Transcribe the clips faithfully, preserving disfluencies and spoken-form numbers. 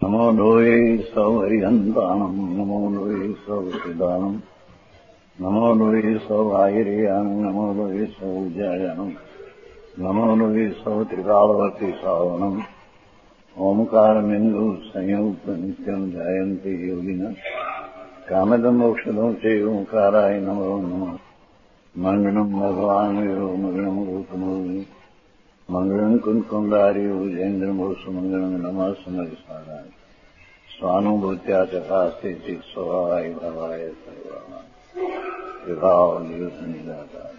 નમો લોહે સૌ હરિહંતાણમ નમો લોહે સૌ સિદાનમ નમો લોહે સૌ આયર્યાણમ નમો લોહે સૌ જયાણમ નમો લોહે સૌ ત્રિકાળવતી સાવનમ ઓમકારમિંદુ સંયુક્ત નિત્યમ જાયંતી યોગિના કામદમ ઔષધમ છે ઓંકારાય નમો નમઃ મંગળમ ભગવાન યો મંગળમ ગૌતમોની મંગળમ કુંકુંડાર્યો જૈન્દ્રમોષ મંગળમ નમઃ સમરિસારાય સ્વાનુભૂત્યા ચકાસ્તે ચિત સ્વભાવાય ભવાય સર્વા વિભાવ નિયુત નિરાકાર.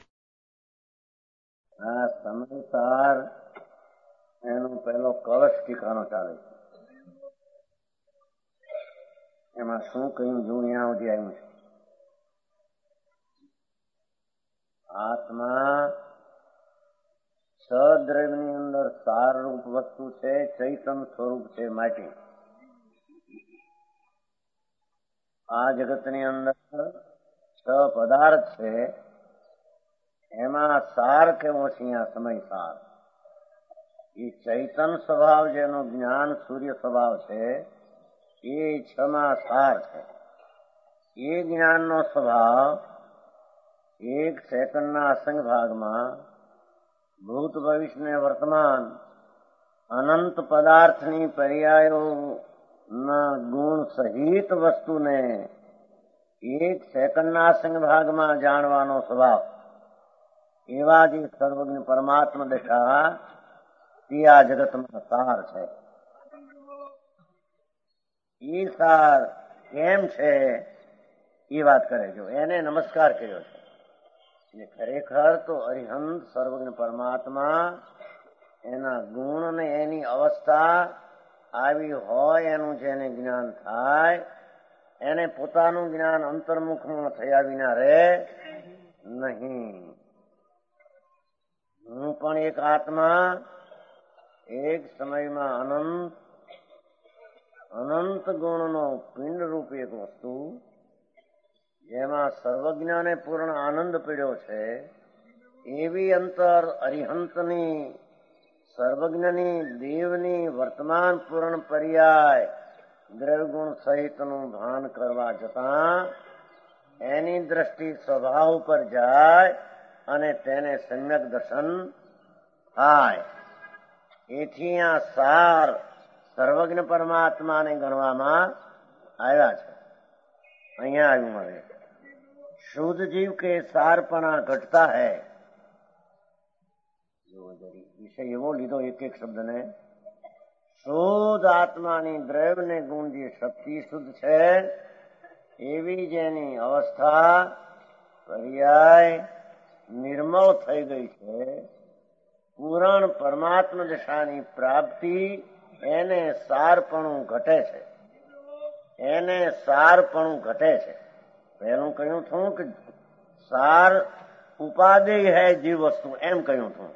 આ સમયસાર એનો પહેલો કળશ ઠીકાનો ચાલે છે. એમાં શું કહ્યું જૂણિયા સુધી આવ્યું છે. આત્મા સદ્રવ્યની અંદર સારરૂપ વસ્તુ છે, ચૈતન સ્વરૂપ છે માટી. આ જગતની અંદર છ પદાર્થ છે, એમાં સાર કેવો છે? અહીંયા સમય સાર. એ ચૈતન સ્વભાવ જેનો જ્ઞાન સૂર્ય સ્વભાવ છે, એ છમાં સાર છે. એ જ્ઞાનનો સ્વભાવ એક સેકન્ડના અસંગ ભાગમાં ભૂત ભવિષ્ય ને વર્તમાન અનંત પદાર્થની પર્યાયોના ગુણ સહિત વસ્તુને એક સેકન્ડના અસંગ ભાગમાં જાણવાનો સ્વભાવ, એવા જે સર્વજ્ઞ પરમાત્મા દશા તે આ જગતમાં સાર છે. એ સાર કેમ છે એ વાત કરે. જો એને નમસ્કાર કર્યો છે. એ ખરેખર તો અરિહંત સર્વજ્ઞ પરમાત્મા એના ગુણ ને એની અવસ્થા આવી હોય એનું જેને જ્ઞાન થાય, એને પોતાનું જ્ઞાન અંતર્મુખમાં થયા વિના રહે નહીં. હું પણ એક આત્મા, એક સમયમાં અનંત અનંત ગુણનો પિંડ રૂપ એક વસ્તુ, જેમાં સર્વજ્ઞાને પૂર્ણ આનંદ પીડ્યો છે, એવી અંતર અરિહંતની સર્વજ્ઞની દેવની વર્તમાન પૂર્ણ પર્યાય દ્રવ્યગુણ સહિતનું ભાન કરવા જતાં એની દ્રષ્ટિ સ્વભાવ ઉપર જાય અને તેને સમ્યક દર્શન થાય. એથી આ સાર સર્વજ્ઞ પરમાત્માને ગણવામાં આવ્યા છે. અહીંયા આવ્યું હવે शुद्ध जीव के सारपणा घटता है. વિષય એવો લીધો એક એક શબ્દ ને. શુદ્ધ આત્માની દ્રવ્ય ને ગુણ જે શક્તિ શુદ્ધ છે, એવી જેની અવસ્થા પર્યાય નિર્મળ થઈ ગઈ છે, પૂરણ પરમાત્મા દશાની પ્રાપ્તિ, એને સારપણું ઘટે છે. એને સારપણું ઘટે છે. પહેલું કહ્યું હતું કે સાર ઉપાદેય હૈ જીવ વસ્તુ, એમ કહ્યું હતું.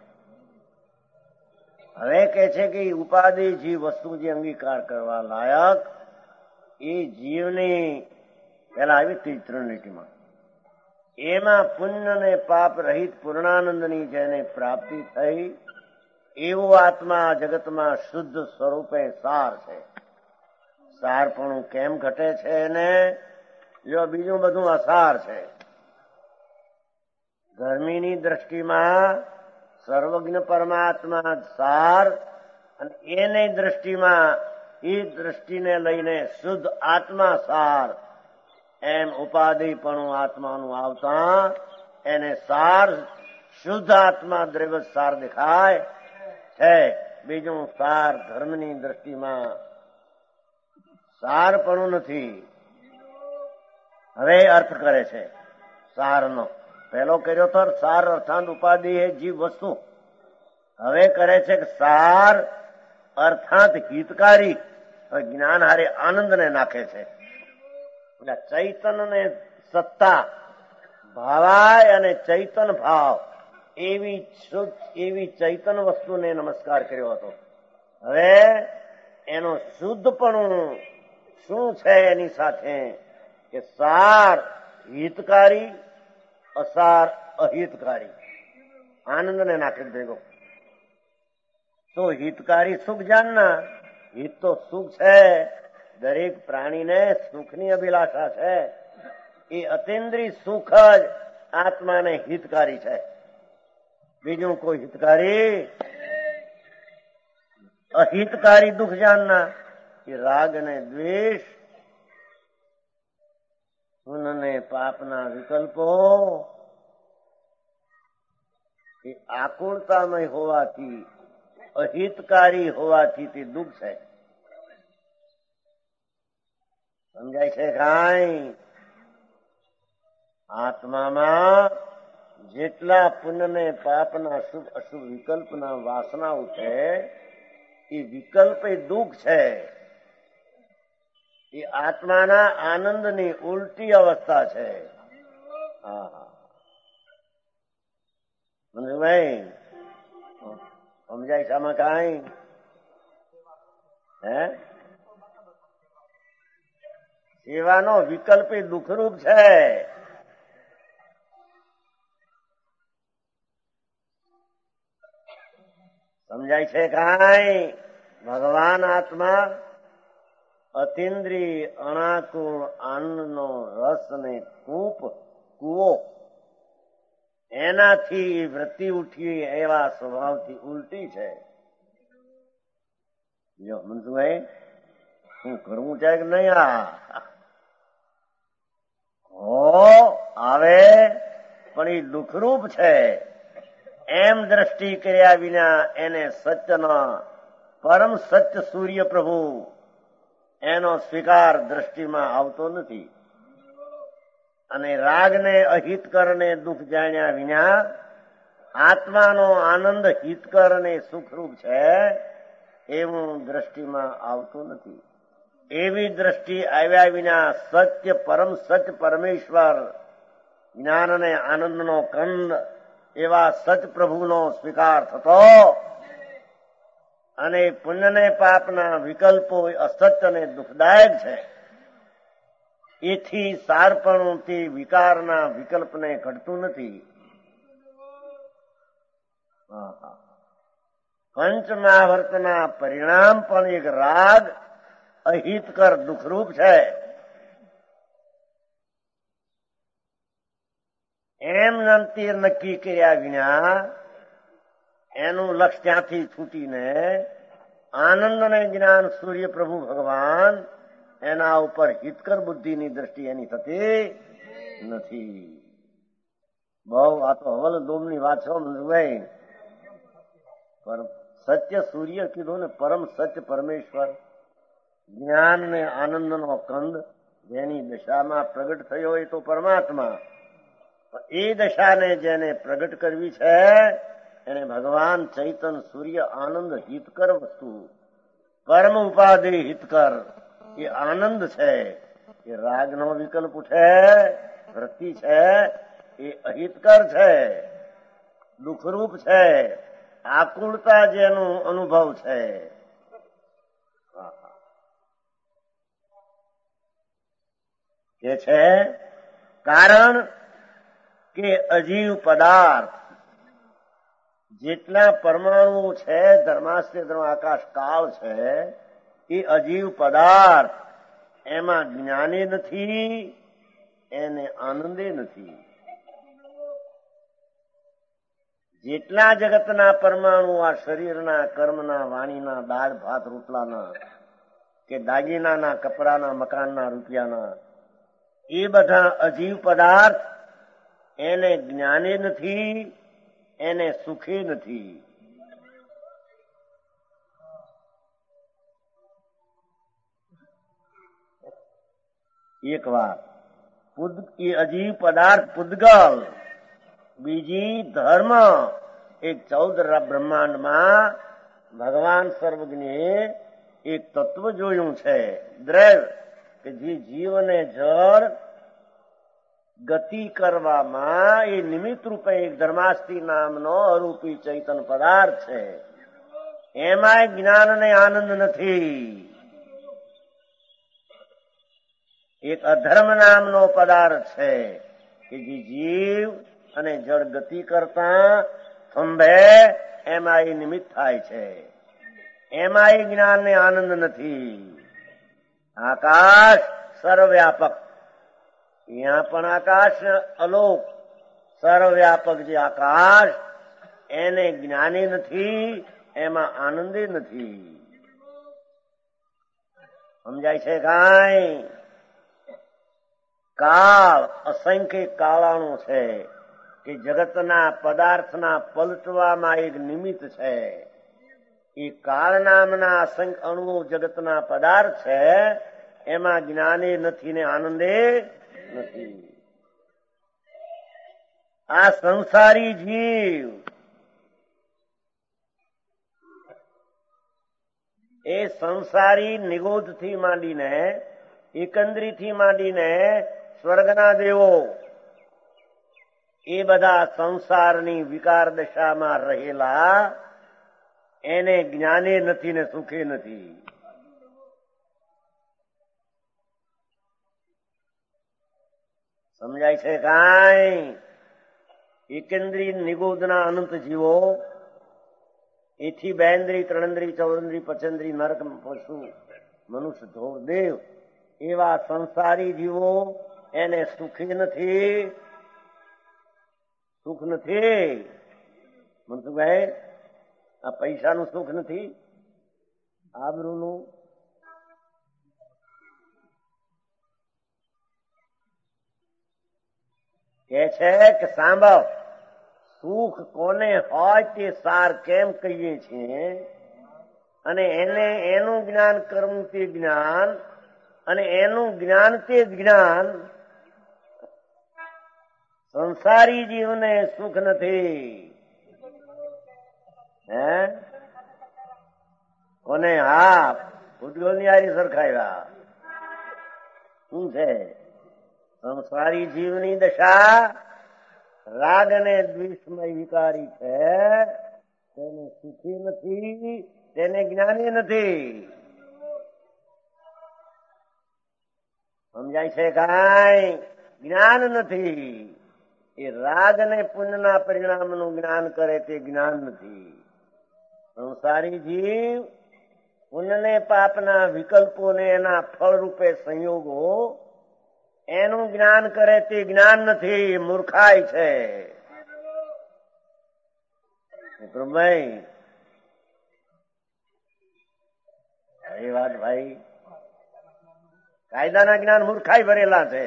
હવે કે છે કે ઉપાદેય જીવ વસ્તુ જે અંગીકાર કરવા લાયક, એ જીવની પેલા આવી ત્રીજ ત્રિનિટીમાં, એમાં પુણ્ય ને પાપ રહિત પૂર્ણાનંદની જેને પ્રાપ્તિ થઈ, એવું આત્મા જગતમાં શુદ્ધ સ્વરૂપે સાર છે. સારપણું કેમ ઘટે છે એને? જો બીજું બધું અસાર છે. ગરમીની દ્રષ્ટિમાં સર્વજ્ઞ પરમાત્મા સાર, અને એની દ્રષ્ટિમાં એ દ્રષ્ટિને લઈને શુદ્ધ આત્મા સાર, એમ ઉપાધિપણું આત્માનું આવતા એને સાર શુદ્ધ આત્મા દ્રવ્ય સાર દેખાય છે. બીજું સાર ધર્મની દ્રષ્ટિમાં સારપણું નથી. હવે અર્થ કરે છે સારનો. પહેલો કર્યો તો સાર અર્થાંત ઉપાધિ એ જીવ વસ્તુ. હવે કરે છે કે સાર અર્થાંત હિતકારી. જ્ઞાન હારે આનંદ ને નાખે છે. એટલે ચૈતન ને સત્તા ભાવાય અને ચૈતન ભાવ એવી શુદ્ધ એવી ચૈતન વસ્તુને નમસ્કાર કર્યો હતો. હવે એનો શુદ્ધપણું શું છે એની સાથે કે સાર હિતકારી, અસાર અહિતકારી. આનંદ ને નાખે ભેગો. તો હિતકારી સુખ જાનના હિત તો સુખ છે. દરેક પ્રાણીને સુખની અભિલાષા છે. એ અતિન્દ્રિય સુખ જ આત્માને હિતકારી છે. બીજું કોઈ હિતકારી, અહિતકારી દુઃખ જાણના એ રાગ અને દ્વેષ, પુણ્ય ને પાપના વિકલ્પો એ આકુળતામય હોવાથી, અહિતકારી હોવાથી તે દુઃખ છે. સમજાય છે કાંઈ? આત્મામાં જેટલા પુણ્ય ને પાપના શુભ અશુભ વિકલ્પના વાસનાઓ છે એ વિકલ્પ એ દુઃખ છે. એ આત્માના આનંદની ઉલટી અવસ્થા છે. હા હા ભાઈ સમજાય છે આમાં કાંઈ? હે સેવાનો વિકલ્પ એ દુઃખરૂપ છે. સમજાય છે કાંઈ? ભગવાન આત્મા અતિન્દ્રિય અણાકુળ આનંદનો રસ ને કૂપ કૂવો એનાથી વૃત્તિ ઉઠી એવા સ્વભાવથી ઉલટી છે. જો મનસુભાઈ શું કરવું છે કે નહીં? આ હો આવે પણ એ દુઃખરૂપ છે એમ દ્રષ્ટિ કર્યા વિના એને સત્યના પરમ સત્ય સૂર્ય પ્રભુ એનો સ્વીકાર દ્રષ્ટિમાં આવતો નથી. અને રાગને અહિતકર ને દુઃખ જાણ્યા વિના આત્માનો આનંદ હિતકર અને સુખરૂપ છે એવું દ્રષ્ટિમાં આવતું નથી. એવી દ્રષ્ટિ આવ્યા વિના સત્ય પરમ સત્ય પરમેશ્વર જ્ઞાન અને આનંદનો કંદ એવા સત પ્રભુનો સ્વીકાર થતો અને પુણ્ય ને પાપના વિકલ્પો અસત્ય અને દુઃખદાયક છે. એથી સારપણુંથી વિકારના વિકલ્પને ઘટતું નથી. પંચ મહાવર્તના પરિણામ પણ એક રાગ અહિતકર દુઃખરૂપ છે. એમ નંતીર નક્કી કર્યા વિના એનું લક્ષ ત્યાંથી છૂટીને આનંદ અને જ્ઞાન સૂર્ય પ્રભુ ભગવાન એના ઉપર હિતકર બુદ્ધિની દ્રષ્ટિ એની થતી નથી. બહુ આ તો હવલ દોમની વાત છો મનસુભાઈ. પર સત્ય સૂર્ય કીધું ને, પરમ સત્ય પરમેશ્વર જ્ઞાન ને આનંદનો કંદ જેની દશામાં પ્રગટ થયો હોય તો પરમાત્મા, એ દશાને જેને પ્રગટ કરવી છે એને ભગવાન ચૈતન સૂર્ય આનંદ હિતકર વસ્તુ, પરમ ઉપાધિ હિતકર એ આનંદ છે. એ રાગનો વિકલ્પ છે, વૃત્તિ છે, એ અહિતકર છે, દુઃખરૂપ છે, આકુળતા જેનો અનુભવ છે. કે છે કારણ કે અજીવ પદાર્થ જેટલા પરમાણુ છે, ધર્માસ્ત્ર ધર્મ આકાશ કાળ છે, એ અજીવ પદાર્થ એમાં જ્ઞાને નથી, એને આનંદે નથી. જેટલા જગતના પરમાણુ આ શરીરના, કર્મના, વાણીના, દાળ ભાત રોટલાના કે દાગીનાના, કપડાના, મકાનના, રૂપિયાના, એ બધા અજીવ પદાર્થ એને જ્ઞાને નથી, એને સુખે નથી. એક વાત એ અજીવ પદાર્થ પૂદગલ, બીજી ધર્મ. એક ચૌદ બ્રહ્માંડમાં ભગવાન સર્વજ્ઞે એક તત્વ જોયું છે, દ્રવ્ય, કે જે જીવને જળ ગતિ કરવામાં એ નિમિત્ત રૂપે એક ધર્માસ્તી નામનો અરૂપી ચૈતન પદાર્થ છે. એમાં જ્ઞાન અને આનંદ નથી. એક અધર્મ નામનો પદાર્થ છે કે જે જીવ અને જળ ગતિ કરતા થંભે એમાં એ નિમિત્ત થાય છે. એમાંય જ્ઞાન ને આનંદ નથી. આકાશ સર્વવ્યાપક, અહીંયા પણ આકાશ અલોક સર્વવ્યાપક જે આકાશ એને જ્ઞાની નથી, એમાં આનંદે નથી. સમજાય છે કાંઈ? કાળ અસંખ્ય કાળાણું છે કે જગતના પદાર્થના પલટવામાં એક નિમિત્ત છે. એ કાળ નામના અસંખ્ય અણુઓ જગતના પદાર્થ છે, એમાં જ્ઞાને નથી ને આનંદે નથી. આ સંસારી જીવ એ સંસારી નિગોધથી માંડીને એકંદરીથી માંડીને સ્વર્ગના દેવો એ બધા સંસારની વિકાર દશામાં રહેલા એને જ્ઞાને નથી ને સુખે નથી. સમજાય છે કાંઈ? એકેન્દ્રી નિગોદના અનંત જીવો, એથી બેન્દ્રી ત્રણેન્દ્રી ચૌરેન્દ્રી પચેન્દ્રી નરક પશુ મનુષ્ય ધોર દેવ એવા સંસારી જીવો એને સુખી નથી, સુખ નથી. મનસુખભાઈ, આ પૈસાનું સુખ નથી, આબરૂનું, કે છે કે સાંભળ, સુખ કોને હોય તે સાર કેમ કહીએ છીએ, અને એને એનું જ્ઞાન કરવું તે જ્ઞાન, અને એનું જ્ઞાન તે જ્ઞાન. સંસારી જીવને સુખ નથી. હે કોને? હા, ભૂતગોળની હારી સરખાવ્યા. શું છે? સંસારી જીવની દશા રાગ અને દ્વેષમય વિકારી છે, તેને સુખી નથી, તેને જ્ઞાની નથી. સમજાય છે કાંઈ? જ્ઞાન નથી. એ રાગ અને પુણ્યના પરિણામનું જ્ઞાન કરે તે જ્ઞાન નથી. સંસારી જીવ પુણ્ય ને પાપના વિકલ્પોને એના ફળ રૂપે સંયોગો એનું જ્ઞાન કરે તે જ્ઞાન નથી, મૂર્ખાઈ છે. ભાઈ એ વાત ભાઈ, કાયદાના જ્ઞાન મૂર્ખાઈ ભરેલા છે.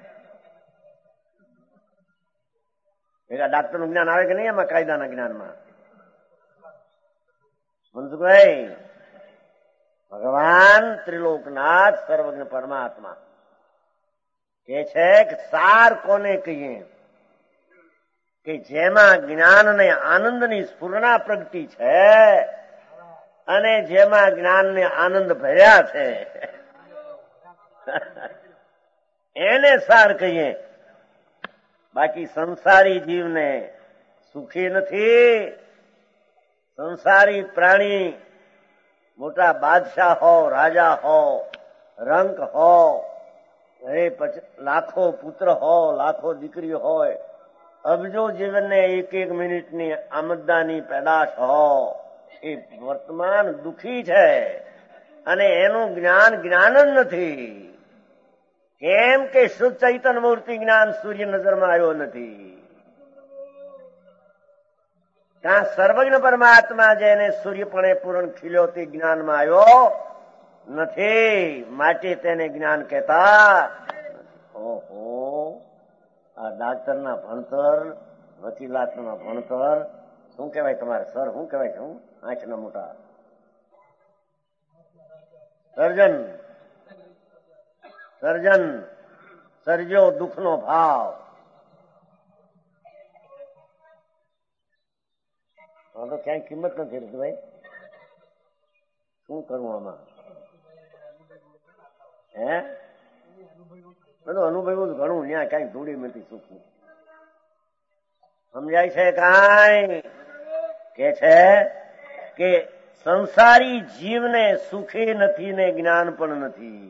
ડાક્ટર નું જ્ઞાન આવે કે નહીં એમાં? કાયદાના જ્ઞાનમાં મનસુખભાઈ, ભગવાન ત્રિલોકનાથ સર્વજ્ઞ પરમાત્મા કે છે કે સાર કોને કહીએ કે જેમાં જ્ઞાન ને આનંદ ની સ્ફુરણા પ્રગટી છે અને જેમાં જ્ઞાન ને આનંદ ભર્યા છે એને સાર કહીએ. બાકી સંસારી જીવને સુખી નથી. સંસારી પ્રાણી મોટા બાદશાહ હો, રાજા હો, રંક હો, લાખો પુત્ર હો, લાખો દીકરી હોય, અબજો જીવનને એક એક મિનિટની આમદાની પેદાશ હો, એ વર્તમાન દુઃખી છે અને એનું જ્ઞાન જ્ઞાન જ નથી. કેમ કે શુદ્ધ ચૈતન્ય મૂર્તિ જ્ઞાન સૂર્ય નજરમાં આવ્યો નથી. ત્યાં સર્વજ્ઞ પરમાત્મા જેને સૂર્યપણે પૂર્ણ ખીલ્યો તે જ્ઞાનમાં આવ્યો નથી, માટે તેને જ્ઞાન કહેતા. ઓહો, આ ડાક્ટરના ભણતર, વકીલાતના ભણતર, શું કહેવાય તમારે સર? શું કહેવાય છે? હું આંખના મોટા સર્જન, સર્જન સર્જો દુઃખનો ભાવ. હા તો ક્યાંય કિંમત નથી રહેતી ભાઈ. શું કરવું આમાં? હે બધું અનુભવ્યું ઘણું, ત્યાં કઈ ધૂળી નથી સુખની. સમજાય છે કાંઈ? કે છે કે સંસારી જીવને સુખી નથી ને જ્ઞાન પણ નથી.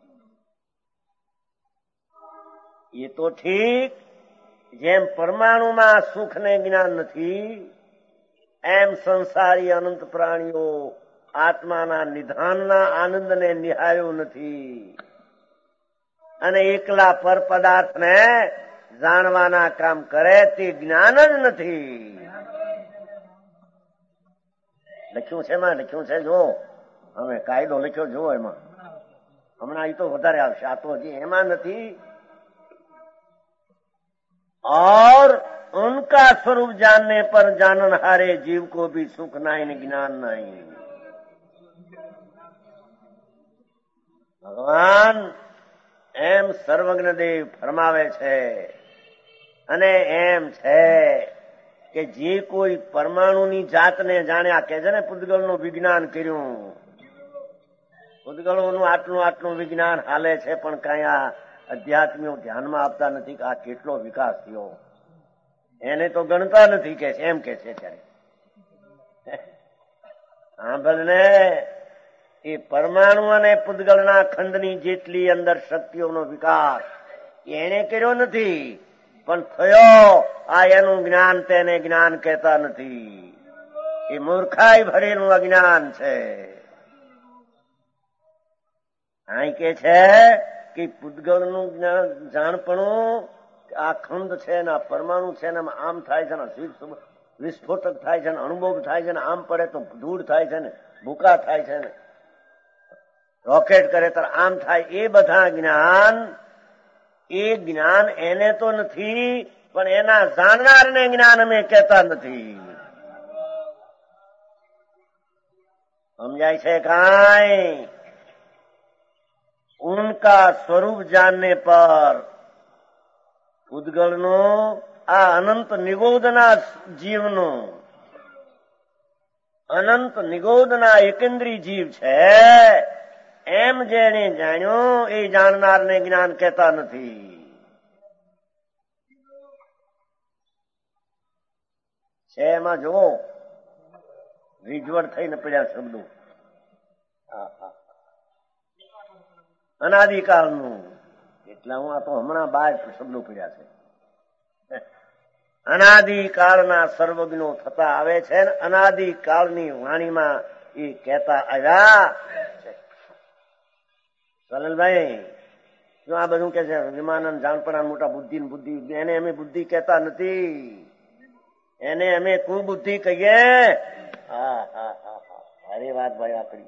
એ તો ઠીક, જેમ પરમાણુમાં સુખ ને જ્ઞાન નથી એમ સંસારી અનંત પ્રાણીઓ આત્માના નિધાનના આનંદને નિહાળ્યું નથી અને એકલા પર પદાર્થને જાણવાના કામ કરે તે જ્ઞાન જ નથી. લખ્યું છે એમાં લખ્યું છે જો હવે કાયદો લખ્યો જો એમાં હમણાં એ તો વધારે આવશે, આ તો હજી એમાં નથી. और उनका स्वरूप जानने पर जाननहारे जीव को भी सुख नहीं ज्ञान नहीं. ભગવાન એમ સર્વજ્ઞ દેવ ફરમાવે છે અને એમ છે કે જે કોઈ પરમાણુની જાતને જાણ્યા કે છે ને પૂતગલનું વિજ્ઞાન કર્યું, પૂતગલોનું આટલું આટલું વિજ્ઞાન હાલે છે પણ કઈ આ અધ્યાત્મીઓ ધ્યાનમાં આપતા નથી કે આ કેટલો વિકાસ થયો, એને તો ગણતા નથી કે એમ કે છે. ત્યારે સાંભળને એ પરમાણુ અને પૂતગલના ખંડની જેટલી અંદર શક્તિઓનો વિકાસ એને કર્યો નથી પણ થયો. આ એનું જ્ઞાન તેને જ્ઞાન કહેતા નથી, એ મૂર્ખાઈ ભરેલું અજ્ઞાન છે. અહીં કે છે કે પૂતગલનું જ્ઞાન જાણપણું આ ખંડ છે ને આ પરમાણુ છે ને આમ થાય છે ને વિસ્ફોટક થાય છે ને અણુબોમ્બ થાય છે ને આમ પડે તો ધૂળ થાય છે ને ભૂકા થાય છે ને રોકેટ કરે તો આમ થાય. એ બધા જ્ઞાન એ જ્ઞાન એને તો નથી પણ એના જાણનારને જ્ઞાન અમે કહેતા નથી. સમજાય છે કાંઈ? उनका स्वरूप जानने पर પૂતગલનું આ અનંત નિગોદના જીવનું અનંત નિગોદના એકેન્દ્રી જીવ છે એમ જેને જાણ્યું એ જાણનારને જ્ઞાન કહેતા નથી. છે એમાં જુઓ રીઝવડ થઈને પડ્યા શબ્દો. અનાદિકાળનું એટલે હું આ તો હમણાં બાર શબ્દો પડ્યા છે. અનાદિકાળના સર્વજ્ઞો થતા આવે છે ને અનાદિકાળની વાણીમાં એ કહેતા આવ્યા. સલલભાઈ શું આ બધું કે છે વિમાનન જાણપણા મોટા બુદ્ધિ બુદ્ધિ એને અમે બુદ્ધિ કહેતા નથી, એને અમે કુબુદ્ધિ કહીએ. હા હા હા હા સારી વાત ભાઈ આપણી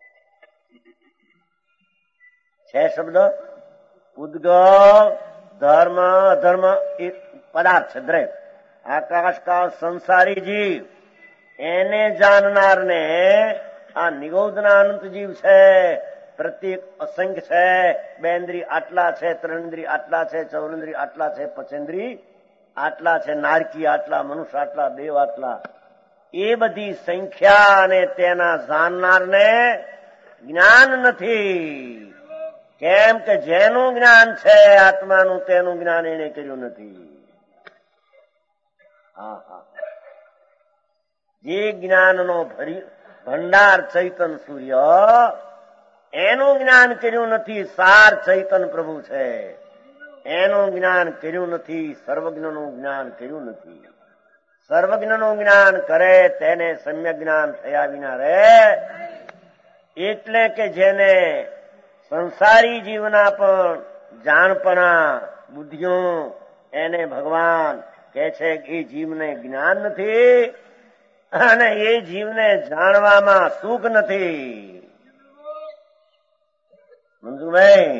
છે શબ્દ. પૂતગલ ધર્મ અધર્મ એ પદાર્થ છે દ્રવ્ય, આકાશ કાળ સંસારી જીવ એને જાણનારને આ નિગોદના અનંત જીવ છે. પ્રત્યેક અસંખ્ય છે. બે ઇન્દ્રિય આટલા છે, ત્રણ ઇન્દ્રિય આટલા છે, ચૌરેન્દ્રિય આટલા છે, પંચેન્દ્રિય આટલા છે, નારકી આટલા, મનુષ્ય આટલા, દેવ આટલા. એ બધી સંખ્યા અને તેના જાણનારને જ્ઞાન નથી. કેમ કે જેનું જ્ઞાન છે આત્માનું તેનું જ્ઞાન એને કર્યું નથી. હા હા જે જ્ઞાનનો ભંડાર ચૈતન સૂર્ય એનું જ્ઞાન કર્યું નથી. સાર ચૈતન પ્રભુ છે એનું જ્ઞાન કર્યું નથી. સર્વજ્ઞનું જ્ઞાન કર્યું નથી. સર્વજ્ઞનું જ્ઞાન કરે તેને સમ્યક જ્ઞાન થયા વિના રહે. એટલે કે જેને સંસારી જીવના પણ જાણપણા બુદ્ધિઓ એને ભગવાન કે છે કે એ જીવને જ્ઞાન નથી અને એ જીવને જાણવામાં સુખ નથી. મંજુભાઈ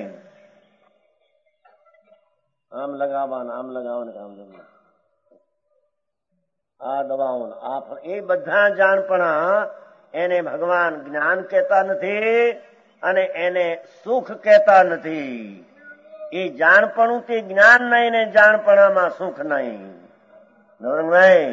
આમ લગાવવાના આમ લગાવવાનું કામ જમવા આ દવાઓ આ એ બધા જાણપણા એને ભગવાન જ્ઞાન કહેતા નથી અને એને સુખ કહેતા નથી. એ જાણપણું તે જ્ઞાન નહીં ને જાણપણામાં સુખ નહીં. નવરંગભાઈ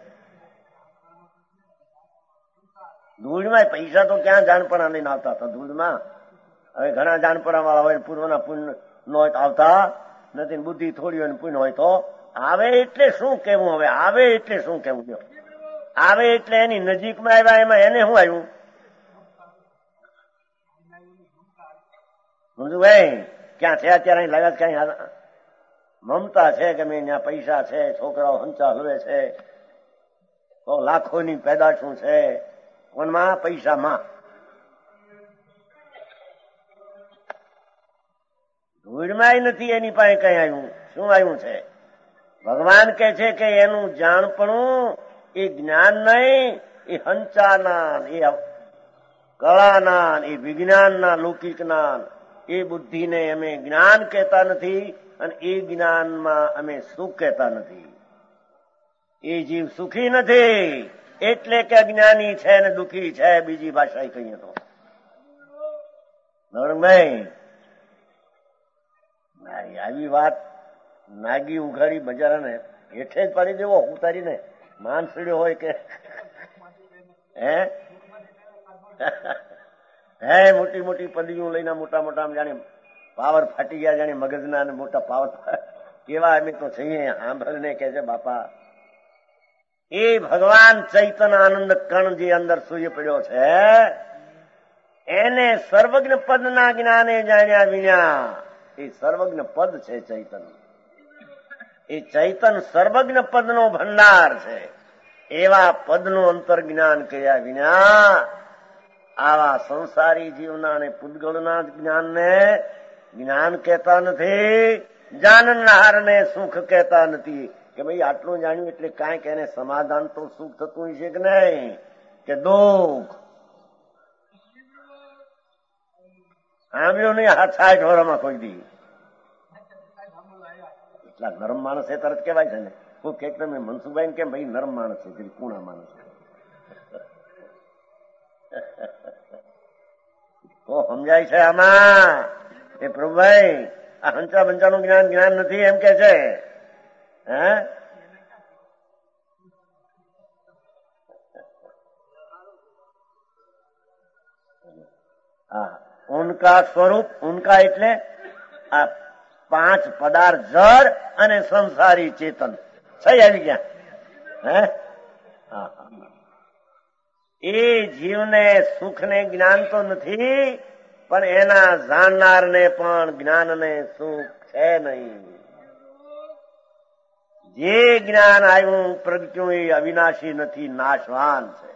ધૂળમાં પૈસા તો ક્યાં જાણપણા લઈને આવતા હતા. ધૂળમાં હવે ઘણા જાણપણા વાળા હોય પૂર્વના પુણ્ય નો આવતા નથી. બુદ્ધિ થોડી હોય પુણ્ય હોય તો આવે એટલે શું કેવું? હવે આવે એટલે શું કેવું? આવે એટલે એની નજીકમાં આવ્યા એમાં એને શું આવ્યું? મંજુભાઈ ક્યાં છે અત્યારે લાગ્યા ક્યાંય મમતા છે કે મેં ત્યાં પૈસા છે, છોકરાઓ હંચા હલવે છે, તો લાખોની પેદાશું છે કોણમાં? પૈસામાં. ગુડમાય નથી એની પાસે કઈ આવ્યું. શું આવ્યું છે? ભગવાન કે છે કે એનું જાણપણું એ જ્ઞાન નહીં, એ હંચાના, એ કળાના, એ વિજ્ઞાનના લૌકિક જ્ઞાન, એ બુદ્ધિને અમે જ્ઞાન કહેતા નથી અને એ જ્ઞાનમાં અમે સુખ કહેતા નથી. એ જીવ સુખી નથી એટલે કે અજ્ઞાની છે ને દુઃખી છે. બીજી ભાષા કહીએ તો નવરંગભાઈ આવી વાત નાગી ઉઘાડી બજારાને હેઠે જ પાડી દેવો ઉતારીને માનસડ્યો હોય કે હે હે મોટી મોટી પદવીઓ લઈને મોટા મોટા જાણે પાવર ફાટી ગયા, જાણે મગજના મોટા પાવર કેવા અમે તો છીએ. સાંભળને કે છે બાપા એ ભગવાન ચૈતન આનંદ કણ જે અંદર સૂર્ય પડ્યો છે એને સર્વજ્ઞ પદના જ્ઞાને જાણ્યા વિના. એ સર્વજ્ઞ પદ છે ચૈતન. એ ચૈતન સર્વજ્ઞ પદનો ભંડાર છે. એવા પદનું અંતર જ્ઞાન કર્યા વિના આવા સંસારી જીવના અને પૂતગળના જ્ઞાનને જ્ઞાન કહેતા નથી. જાણનારને સુખ કહેતા નથી કે ભાઈ આટલું જાણ્યું એટલે કાંઈક એને સમાધાન તો સુખ થતું છે કે નહીં કે દુઃખ. આંબળ્યું નહીં હાથ સાઠ વરમાં કોઈ દી. એટલા નરમ માણસ એ તરત કેવાય છે ને. હું કે તમે મનસુખભાઈ કેમ ભાઈ નરમ માણસ છે, કુણા માણસ છે તો સમજાય છે આમાં એ પ્રભુભાઈ આ હંચા બંચાનું જ્ઞાન જ્ઞાન નથી એમ કે છે. હે ઉનકા સ્વરૂપ, ઉનકા એટલે આ પાંચ પદાર્થ જળ અને સંસારી ચેતન સહી આવી ગયા. હે એ જીવને સુખ ને જ્ઞાન તો નથી પણ એના જાણનારને પણ જ્ઞાન ને સુખ છે નહીં. જે જ્ઞાન આવ્યું પ્રગટ્યું એ અવિનાશી નથી, નાશવાન છે.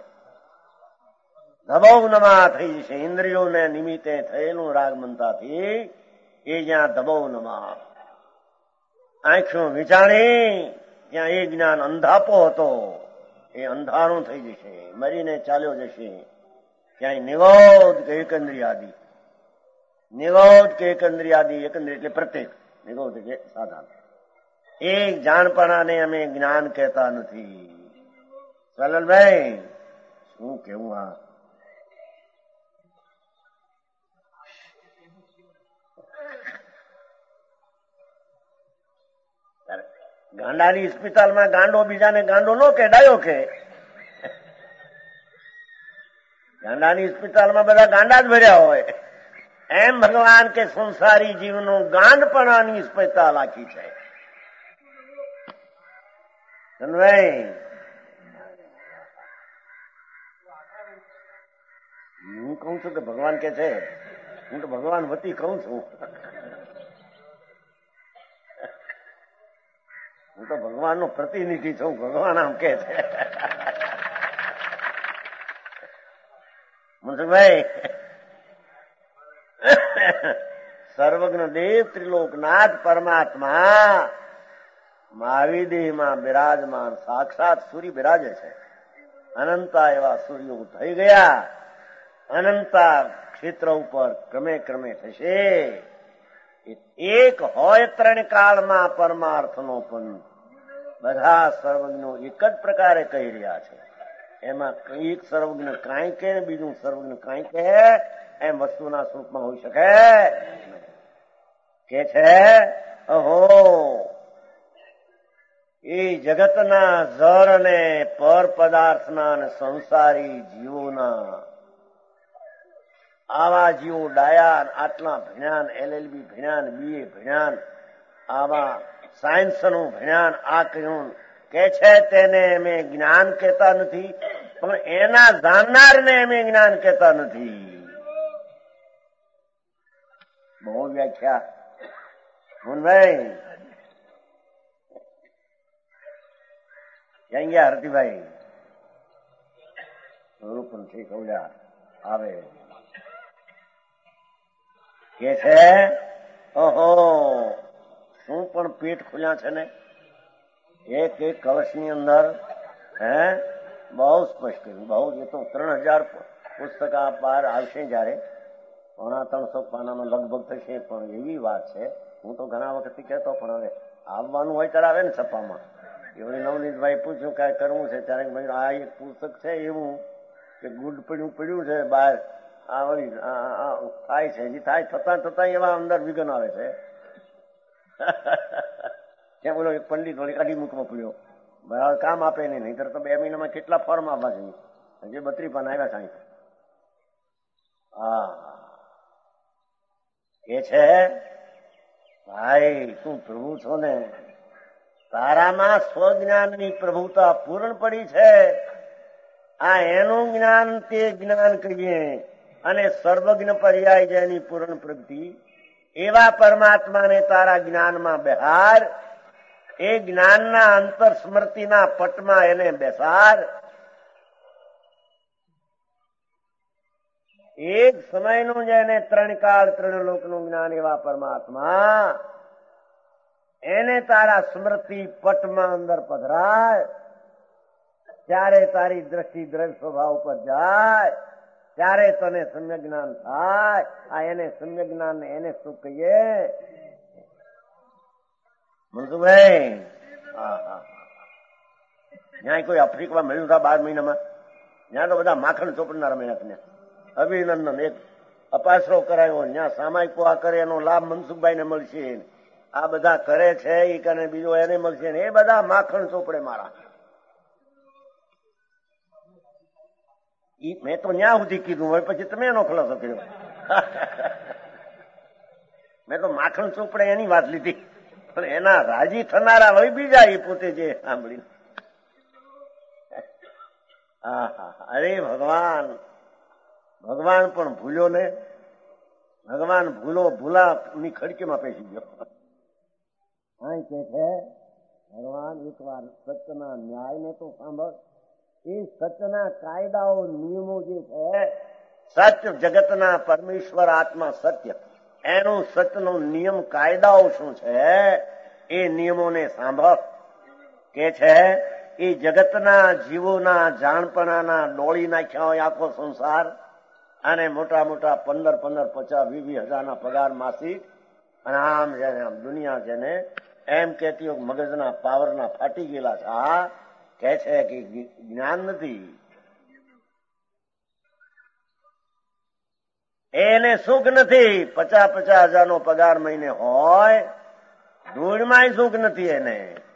ધબૌનમાં થઈ જશે. ઇન્દ્રિયોને નિમિત્તે થયેલું રાગમંતાથી એ જ્યાં ધબૌનમાં આંખો વિચાણી ત્યાં એ જ્ઞાન અંધાપો હતો એ અંધારું થઈ જશે, મરીને ચાલ્યો જશે. ક્યાંય નિગોધ કે એકંદ્રિયાદી, નિગોધ કે એકંદ્રિયાદી, એકંદ્રિય એટલે પ્રત્યેક, નિગોધ એટલે સાધારણ. એ જાણપણાને અમે જ્ઞાન કહેતા નથી. સલલભાઈ શું કેવું? આ ગાંડાની હોસ્પિટલમાં ગાંડો બીજાને ગાંડો નો કે ડાયો કે? ગાંડાની હોસ્પિટલમાં બધા ગાંડા જ ભર્યા હોય. એમ ભગવાન કે સંસારી જીવનું ગાંડપણાની હોસ્પિટલ આખી છે. હું કઉ છું કે ભગવાન કે છે, હું તો ભગવાન વતી કઉ છું. હું તો ભગવાનનો પ્રતિનિધિ છું. ભગવાન આમ કે છે. મનસુખભાઈ સર્વજ્ઞ દેવ ત્રિલોકનાથ પરમાત્મા મહાવીદેહમાં બિરાજમાન સાક્ષાત સૂર્ય બિરાજે છે. અનંતા એવા સૂર્યો થઈ ગયા. અનંતા ક્ષેત્ર ઉપર ક્રમે ક્રમે થશે. એક હોય ત્રણ કાળમાં પરમાર્થનો પણ બધા સર્વજ્ઞો એક જ પ્રકારે કહી રહ્યા છે. એમાં એક સર્વજ્ઞ કાંઈ કે બીજું સર્વજ્ઞ કાંઈ કહે એમ વસ્તુના સ્વરૂપમાં હોઈ શકે કે છે. ઓહો એ જગતના જળ અને પર પદાર્થના અને સંસારી જીવોના આવા જીવો ડાયા, આટલા ભણ્યાન, એલએલબી ભણ્યાન, બીએ ભણ્યાન, આવા સાયન્સનું ભણ્યાન, આ કહ્યું કે છે તેને અમે જ્ઞાન કહેતા નથી પણ એના જાણનારને અમે જ્ઞાન કહેતા નથી. બહુ વ્યાખ્યા મોહનભાઈ. ક્યાં ગયા હરતીભાઈ? રૂપન થી કૌડા આવે કે છે ઓહો, શું પણ પેટ ખુલ્યા છે ને એક એક કળશની અંદર. હે બહુ સ્પષ્ટ કર્યું, બહુ. એ તો ત્રણ હજાર પુસ્તક આ પાર આવશે જયારે, પોણા ત્રણસો પાનાનો લગભગ થશે. પણ એવી વાત છે, હું તો ઘણા વખતથી કહેતો, પણ હવે આવવાનું હોય ત્યારે આવે ને છપામાં. એવડે નવનીતભાઈ પૂછ્યું કાંઈ કરવું છે ત્યારે ભાઈ આ એક પુસ્તક છે એવું કે ગુડ પડ્યું પડ્યું છે બહાર, આ વળી થાય છે, હજી થાય થતા થતા એવા અંદર વિઘન આવે છે. ત્યાં બોલો એક પંડિત વળી કાઢી મૂકવો પડ્યો, બરાબર કામ આપે નહીં, નહીતર તો બે મહિનામાં કેટલા ફોર્મ આપવા જોઈએ. હજી બત્રી પાન આવ્યા સાહેબ. હા એ છે ભાઈ, તું પ્રભુ છો ને, તારામાં સ્વજ્ઞાનની પ્રભુતા પૂર્ણ પડી છે. આ એનું જ્ઞાન તે જ્ઞાન કહીએ, અને સર્વજ્ઞ પર્યાય જેની પૂર્ણ પ્રગતિ, એવા પરમાત્માને તારા જ્ઞાનમાં બહાર, એ જ્ઞાનના અંતર સ્મૃતિના પટમાં એને બેસાડ. એક સમયનું જેને ત્રણ કાળ ત્રણ લોકનું જ્ઞાન એવા પરમાત્મા, એને તારા સ્મૃતિ પટમાં અંદર પધરાય, ત્યારે તારી દ્રષ્ટિ દ્રવ્ય સ્વભાવ ઉપર જાય, ત્યારે તને સમ્યક જ્ઞાન થાય. આ એને સમ્યક જ્ઞાન ને એને શું કહીએ મનસુખભાઈ? હા હા, ત્યાં કોઈ આફ્રિકામાં મળ્યું હતા બાર મહિનામાં, ત્યાં તો બધા માખણ ચોપડનારા મળ્યા. અભિનંદન, એક અપાસરો કરાયો, ત્યાં સામાયિકો આ કરે એનો લાભ મનસુખભાઈ ને મળશે. આ બધા કરે છે એ કને બીજો એને મળશે ને, એ બધા માખણ ચોપડે મારા. મેં તો ન્યા સુધી કીધું, હોય પછી તમે એનો ખુલાસો કર્યો. મેં તો માખણ ચોપડે એની વાત લીધી, પણ એના રાજી થનારા હોય બીજા, એ પોતે જે સાંભળી. હા હા, અરે ભગવાન, ભગવાન પણ ભૂલ્યો ને, ભગવાન ભૂલો ભૂલા ની ખડકીમાં પેસી ગયો. હા કે છે ભગવાન એક વાર સત્યના ન્યાય ને તો સાંભળ. એ સત્યના કાયદાઓ નિયમો જે છે, સત્ય જગતના પરમેશ્વર આત્મા સત્ય, એનું સત્યનો નિયમ કાયદાઓ શું છે એ નિયમોને સાંભળ. કે છે એ જગતના જીવોના જાણપણાના ડોળી નાખ્યા હોય આખો સંસાર, અને મોટા મોટા પંદર પંદર પચાસ વીસ વીસ હજારના પગાર માસિક, અને આમ છે આમ દુનિયા છે ને એમ કેતી મગજના પાવરના ફાટી ગયેલા છે. આ કે છે કે જ્ઞાન નથી, એને સુખ નથી. પચાસ પચાસ હજાર નો પગાર મહિને હોય, ધૂળમાં સુખ નથી એને.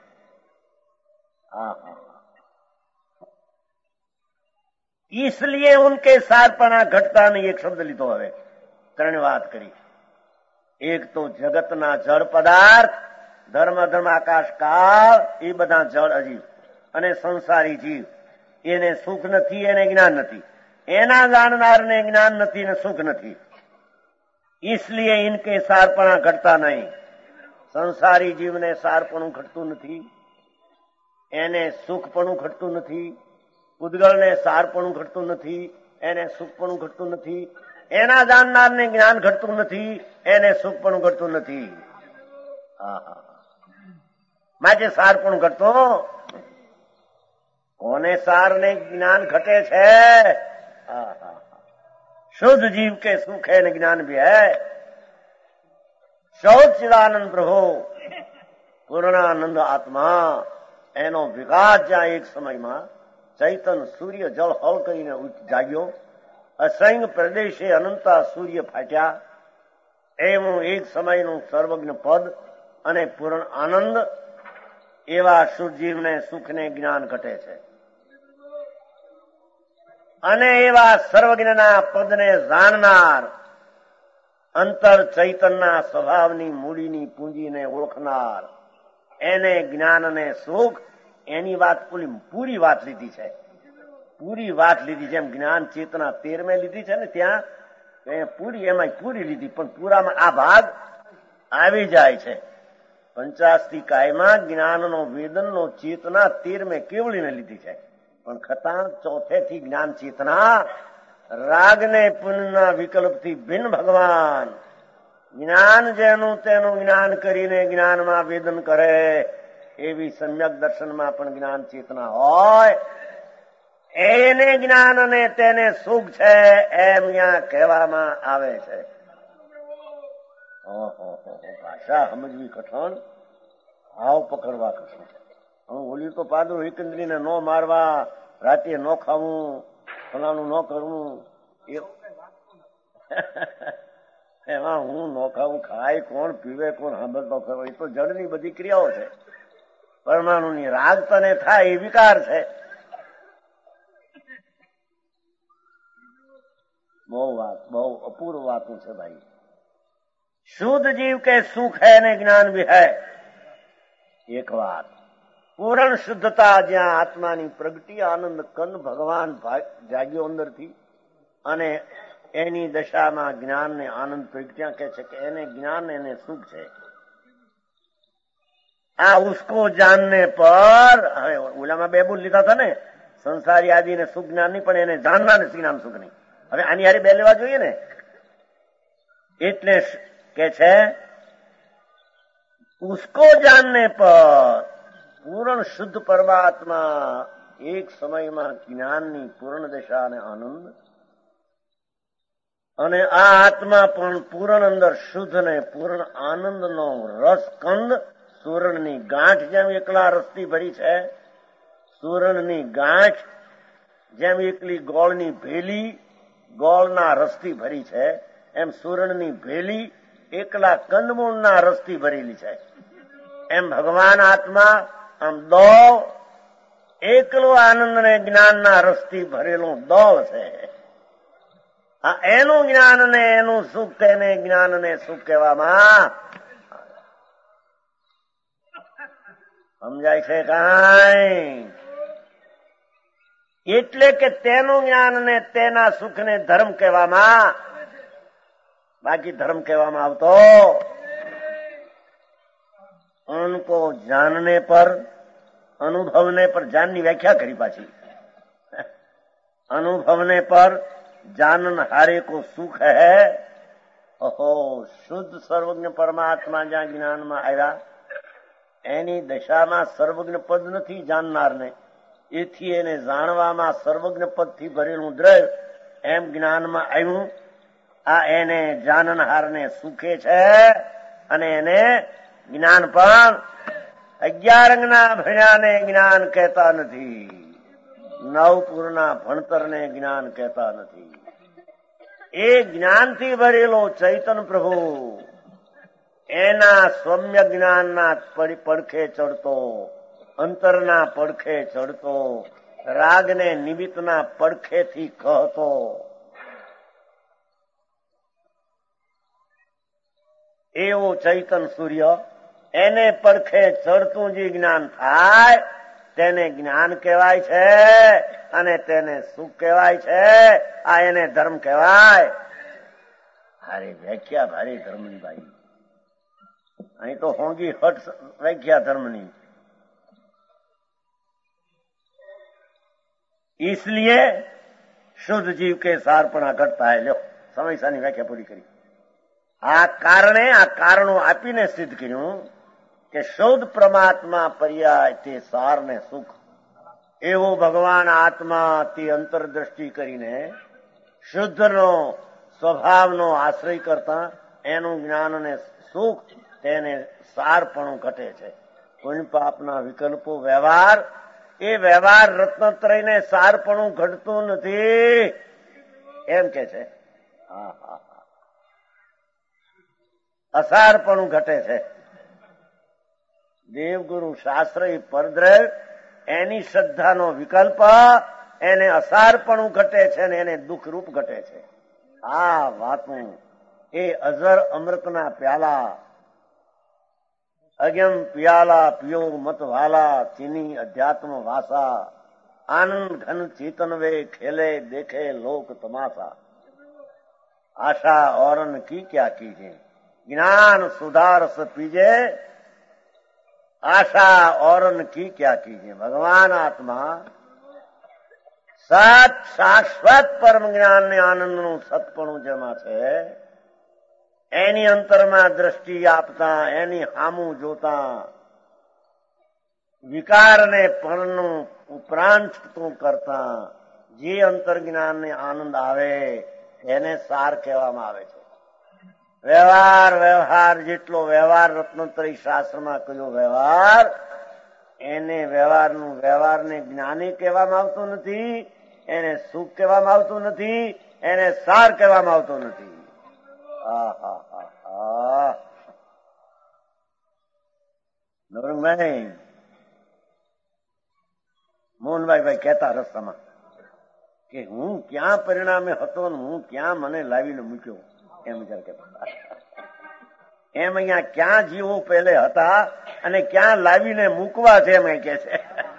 इसलिए उनके सारपणा घटता नहीं, एक शब्द લીધો. હવે ત્રણ વાત કરી. એક તો જગતના જળ પદાર્થ, ધર્મ ધર્મ આકાશ કાળ, એ બધા જળ અજીવ અને સંસારી જીવ, એને સુખ નથી, એને જ્ઞાન નથી. એના જાણનારને જ્ઞાન નથી ને સુખ નથી. इसलिए इनके सारपणा घटता नहीं. સંસારી જીવને સારપણું ઘટતું નથી, એને સુખપણું ઘટતું નથી. ઉદ્ગળને સારપણું ઘટતું નથી, એને સુખપણું ઘટતું નથી. એના જાણનારને જ્ઞાન ઘટતું નથી, એને સુખપણું ઘટતું નથી. માટે સારપણું ઘટતો કોને? સાર ને જ્ઞાન ઘટે છે. शुद्ध जीव के सुख है न ज्ञान भी है. સૌચિદાનંદ પ્રભુ પૂર્ણાનંદ આત્મા, એનો વિકાસ જ્યાં એક સમયમાં ચૈતન સૂર્ય જળ હળ કરીને જાગ્યો, અસંગ પ્રદેશે અનંતા સૂર્ય ફાટ્યા, એવું એક સમયનું સર્વજ્ઞ પદ અને પૂર્ણ આનંદ, એવા શુદ્ધ જીવને સુખને જ્ઞાન ઘટે છે. અને એવા સર્વજ્ઞના પદને જાણનાર, અંતર ચૈતનના સ્વભાવની મૂડીની પૂંજીને ઓળખનાર, એને જ્ઞાન અને સુખ, એની વાત પૂરી વાત લીધી છે. પૂરી વાત લીધી છે. એમ જ્ઞાન ચેતના તેર મેં લીધી છે ને, ત્યાં પૂરી એમાં પૂરી લીધી, પણ પૂરામાં આ ભાગ આવી જાય છે. પંચાસ્તી કાયમાં જ્ઞાનનો વેદનનો ચેતના તેર મેં કેવળીને લીધી છે, પણ ખતા ચોથેથી જ્ઞાન ચેતના રાગને પુનના વિકલ્પથી ભિન્ન ભગવાન જ્ઞાન જેનું તેનું જ્ઞાન કરીને જ્ઞાનમાં વેદન કરે એવી સમ્યક દર્શનમાં પણ જ્ઞાન ચેતના હોય એને જ્ઞાન અને તેને સુખ છે એમ ત્યાં કહેવામાં આવે છે. ભાષા સમજવી કઠણ, ભાવ પકડવા કઠણ. હું ઓલી તો પાદરું એકંદરીને ન મારવા, રાતે ન ખાવું, ફલાણું ન કરવું, એમાં હું ન ખાવું, ખાય કોણ, પીવે કોણ, સાંભળતો ખરો, એ તો જળની બધી ક્રિયાઓ છે. પરમાણુની રાગ તને થાય એ વિકાર છે. બહુ વાત, બહુ અપૂર્વ વાતો છે ભાઈ. શુદ્ધ जीव के सुख है ने ज्ञान भी है. एक बात પૂર્ણ શુદ્ધતા જ્યાં આત્માની પ્રગતિ આનંદ કંદ ભગવાન જાગ્યો અંદરથી અને એની દશામાં જ્ઞાન ને આનંદ પ્રગટ્યા કે છે કે એને જ્ઞાન એને સુખ છે. આ ઉસકો જાનને પર હવે ઓલામાં બે બોલ લીધા હતા ને, સંસારી આદિ ને સુખ જ્ઞાન નહીં, પણ એને જાણના ને શ્રી નામ સુખ નહીં. હવે આની હારી બે લેવા જોઈએ ને. એટલે કે છે ઉસકો જાનને પર પૂર્ણ શુદ્ધ પરમાત્મા એક સમયમાં જ્ઞાનની પૂર્ણ દશા અને આનંદ, અને આ આત્મા પણ પૂર્ણ અંદર શુદ્ધ ને પૂર્ણ આનંદનો રસ કંદ, સુરણની ગાંઠ જેમ એકલા રસથી ભરી છે, સુરણની ગાંઠ જેમ એકલી ગોળની ભેલી ગોળના રસથી ભરી છે, એમ સુરણની ભેલી એકલા કંદમૂળના રસથી ભરેલી છે. એમ ભગવાન આત્મા આમ દો એકલો આનંદ ને જ્ઞાનના રસથી ભરેલું દોલ છે. આ એનું જ્ઞાન ને એનું સુખ, તેને જ્ઞાન ને સુખ કહેવામાં સમજાય છે કાંઈ? એટલે કે તેનું જ્ઞાન ને તેના સુખ ને ધર્મ કહેવામાં, બાકી ધર્મ કહેવામાં આવતો ઉनको जानने पर, अनुभवने पर, जाननी व्याख्या કરી પાછી, अनुभवने पर जानन हारे को सुख है. ओहो, શુદ્ધ સર્વજ્ઞ પરમાત્મા જ્યાં જ્ઞાનમાં આવ્યા એની દશામાં સર્વજ્ઞ પદ નથી જાણનારને, એથી એને જાણવામાં સર્વજ્ઞ પદથી ભરેલું દ્રવ્ય એમ જ્ઞાનમાં આવ્યું. આ એને જાનનહારને સુખે છે અને એને જ્ઞાન પણ અગિયાર અંગના ભણ્યાને જ્ઞાન કહેતા નથી, નવ પૂરના ભણતરને જ્ઞાન કહેતા નથી. એ જ્ઞાનથી ભરેલો ચૈતન પ્રભુ એના સૌમ્ય જ્ઞાનના પડખે ચડતો, અંતરના પડખે ચડતો, રાગને નિમિત્તના પડખેથી કહતો, એવો ચૈતન સૂર્ય એને પડખે ચડતું જે જ્ઞાન થાય તેને જ્ઞાન કહેવાય છે અને તેને સુખ કહેવાય છે. આ એને ધર્મ કહેવાય. ભારે વ્યાખ્યા, ભારે ધર્મની ભાઈ. અહીં તો હોંગી હટ વ્યાખ્યા ધર્મની. इसलिए शुद्ध जीव के सारपणा घटता है. लो સમયસાની વ્યાખ્યા પૂરી કરી. આ કારણે આ કારણો આપીને સિદ્ધ કર્યું કે શુદ્ધ પરમાત્મા પર્યાય તે સાર ને સુખ, એવો ભગવાન આત્મા તે અંતરદ્રષ્ટિ કરીને શુદ્ધનો સ્વભાવનો આશ્રય કરતા એનું જ્ઞાન અને સુખ તેને સારપણું ઘટે છે. પુણ્ય પાપના વિકલ્પો વ્યવહાર, એ વ્યવહાર રત્નત્રયને સારપણું ઘટતું નથી એમ કે છે. હા હા હા અસારપણું ઘટે છે. દેવગુરુ શાસ્ત્ર પરદ્રવ્ય એની શ્રદ્ધાનો વિકલ્પ એને અસારપણું ઘટે છે અને એને દુઃખરૂપ ઘટે છે. આ વાતું એ અઝર અમૃતના પ્યાલા, અગમ પિયાલા પિયો મત વાલા, ચીની અધ્યાત્મ વાસા, આનંદ ઘન ચેતન વે ખેલે દેખે લોક તમાશા, આશા औरन की क्या कीजिए, ज्ञान सुधारस पीजे, आशा औरन की क्या कीजिए. ભગવાન આત્મા સત શાશ્વત પરમ જ્ઞાન ને આનંદનું સતપણું જેમાં છે એની અંતરમાં દ્રષ્ટિ આપતા, એની સામું જોતા, વિકારને પણનું ઉપરાંત કરતા જે અંતર્જ્ઞાનને આનંદ આવે એને સાર કહેવામાં આવે છે. વ્યવહાર વ્યવહાર જેટલો વ્યવહાર રત્નોત્તરી શાસ્ત્રમાં કયો વ્યવહાર, એને વ્યવહારનું વ્યવહારને જ્ઞાની કહેવામાં આવતું નથી, એને સુખ કહેવામાં આવતું નથી, એને સાર કહેવામાં આવતો નથી. નવરંગભાઈ મોહનભાઈ ભાઈ કહેતા રસ્તામાં કે હું ક્યાં પરિણામે હતો ને હું ક્યાં મને લાવીને મૂક્યો એમ વિચાર કહેતા. એમ અહીંયા ક્યાં જીવો પહેલે હતા અને ક્યાં લાવીને મૂકવા છે એમ કે છે.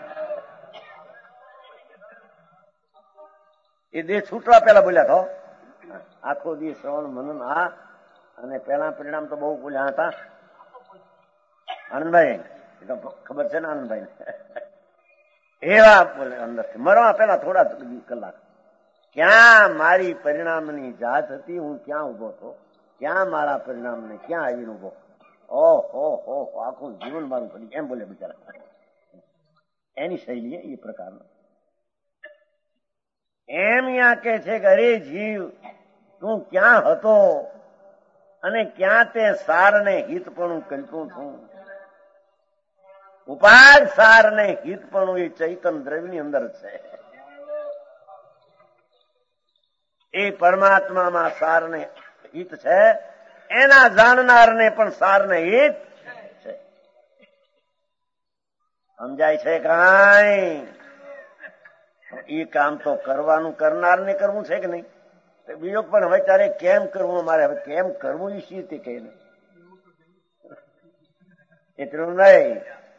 એ દેહ છૂટવા પેલા બોલ્યા તો આખો દી શ્રવણ મનન આ અને પેલા પરિણામ તો બહુ બોલ્યા હતા. આનંદભાઈ એ તો ખબર છે ને આનંદભાઈ એવા બોલે અંદરથી મરવા પેલા થોડા કલાક ક્યાં મારી પરિણામની જાત હતી, હું ક્યાં ઉભો હતો, ક્યાં મારા પરિણામને ક્યાં આવીને ઉભો, ઓહો હો આખું જીવન મારું પડી એમ બોલે બિચારા. એની શૈલી એ પ્રકારનો એમ યા કે છે કે અરે જીવ તું ક્યાં હતો અને ક્યાં તે સાર ને હિતપણું કલ્પ્યું છું. ઉપાય સાર ને હિતપણું એ ચૈતન દ્રવ્યની અંદર છે. એ પરમાત્મામાં સાર ને હિત છે, એના જાણનારને પણ સાર ને હિત છે. સમજાય છે કાંઈ? એ કામ તો કરવાનું કરનારને કરવું છે કે નહીં? બીજો પણ હવે તારે કેમ કરવું, મારે હવે કેમ કરવું એ શી રીતે કહે એટલું નહીં.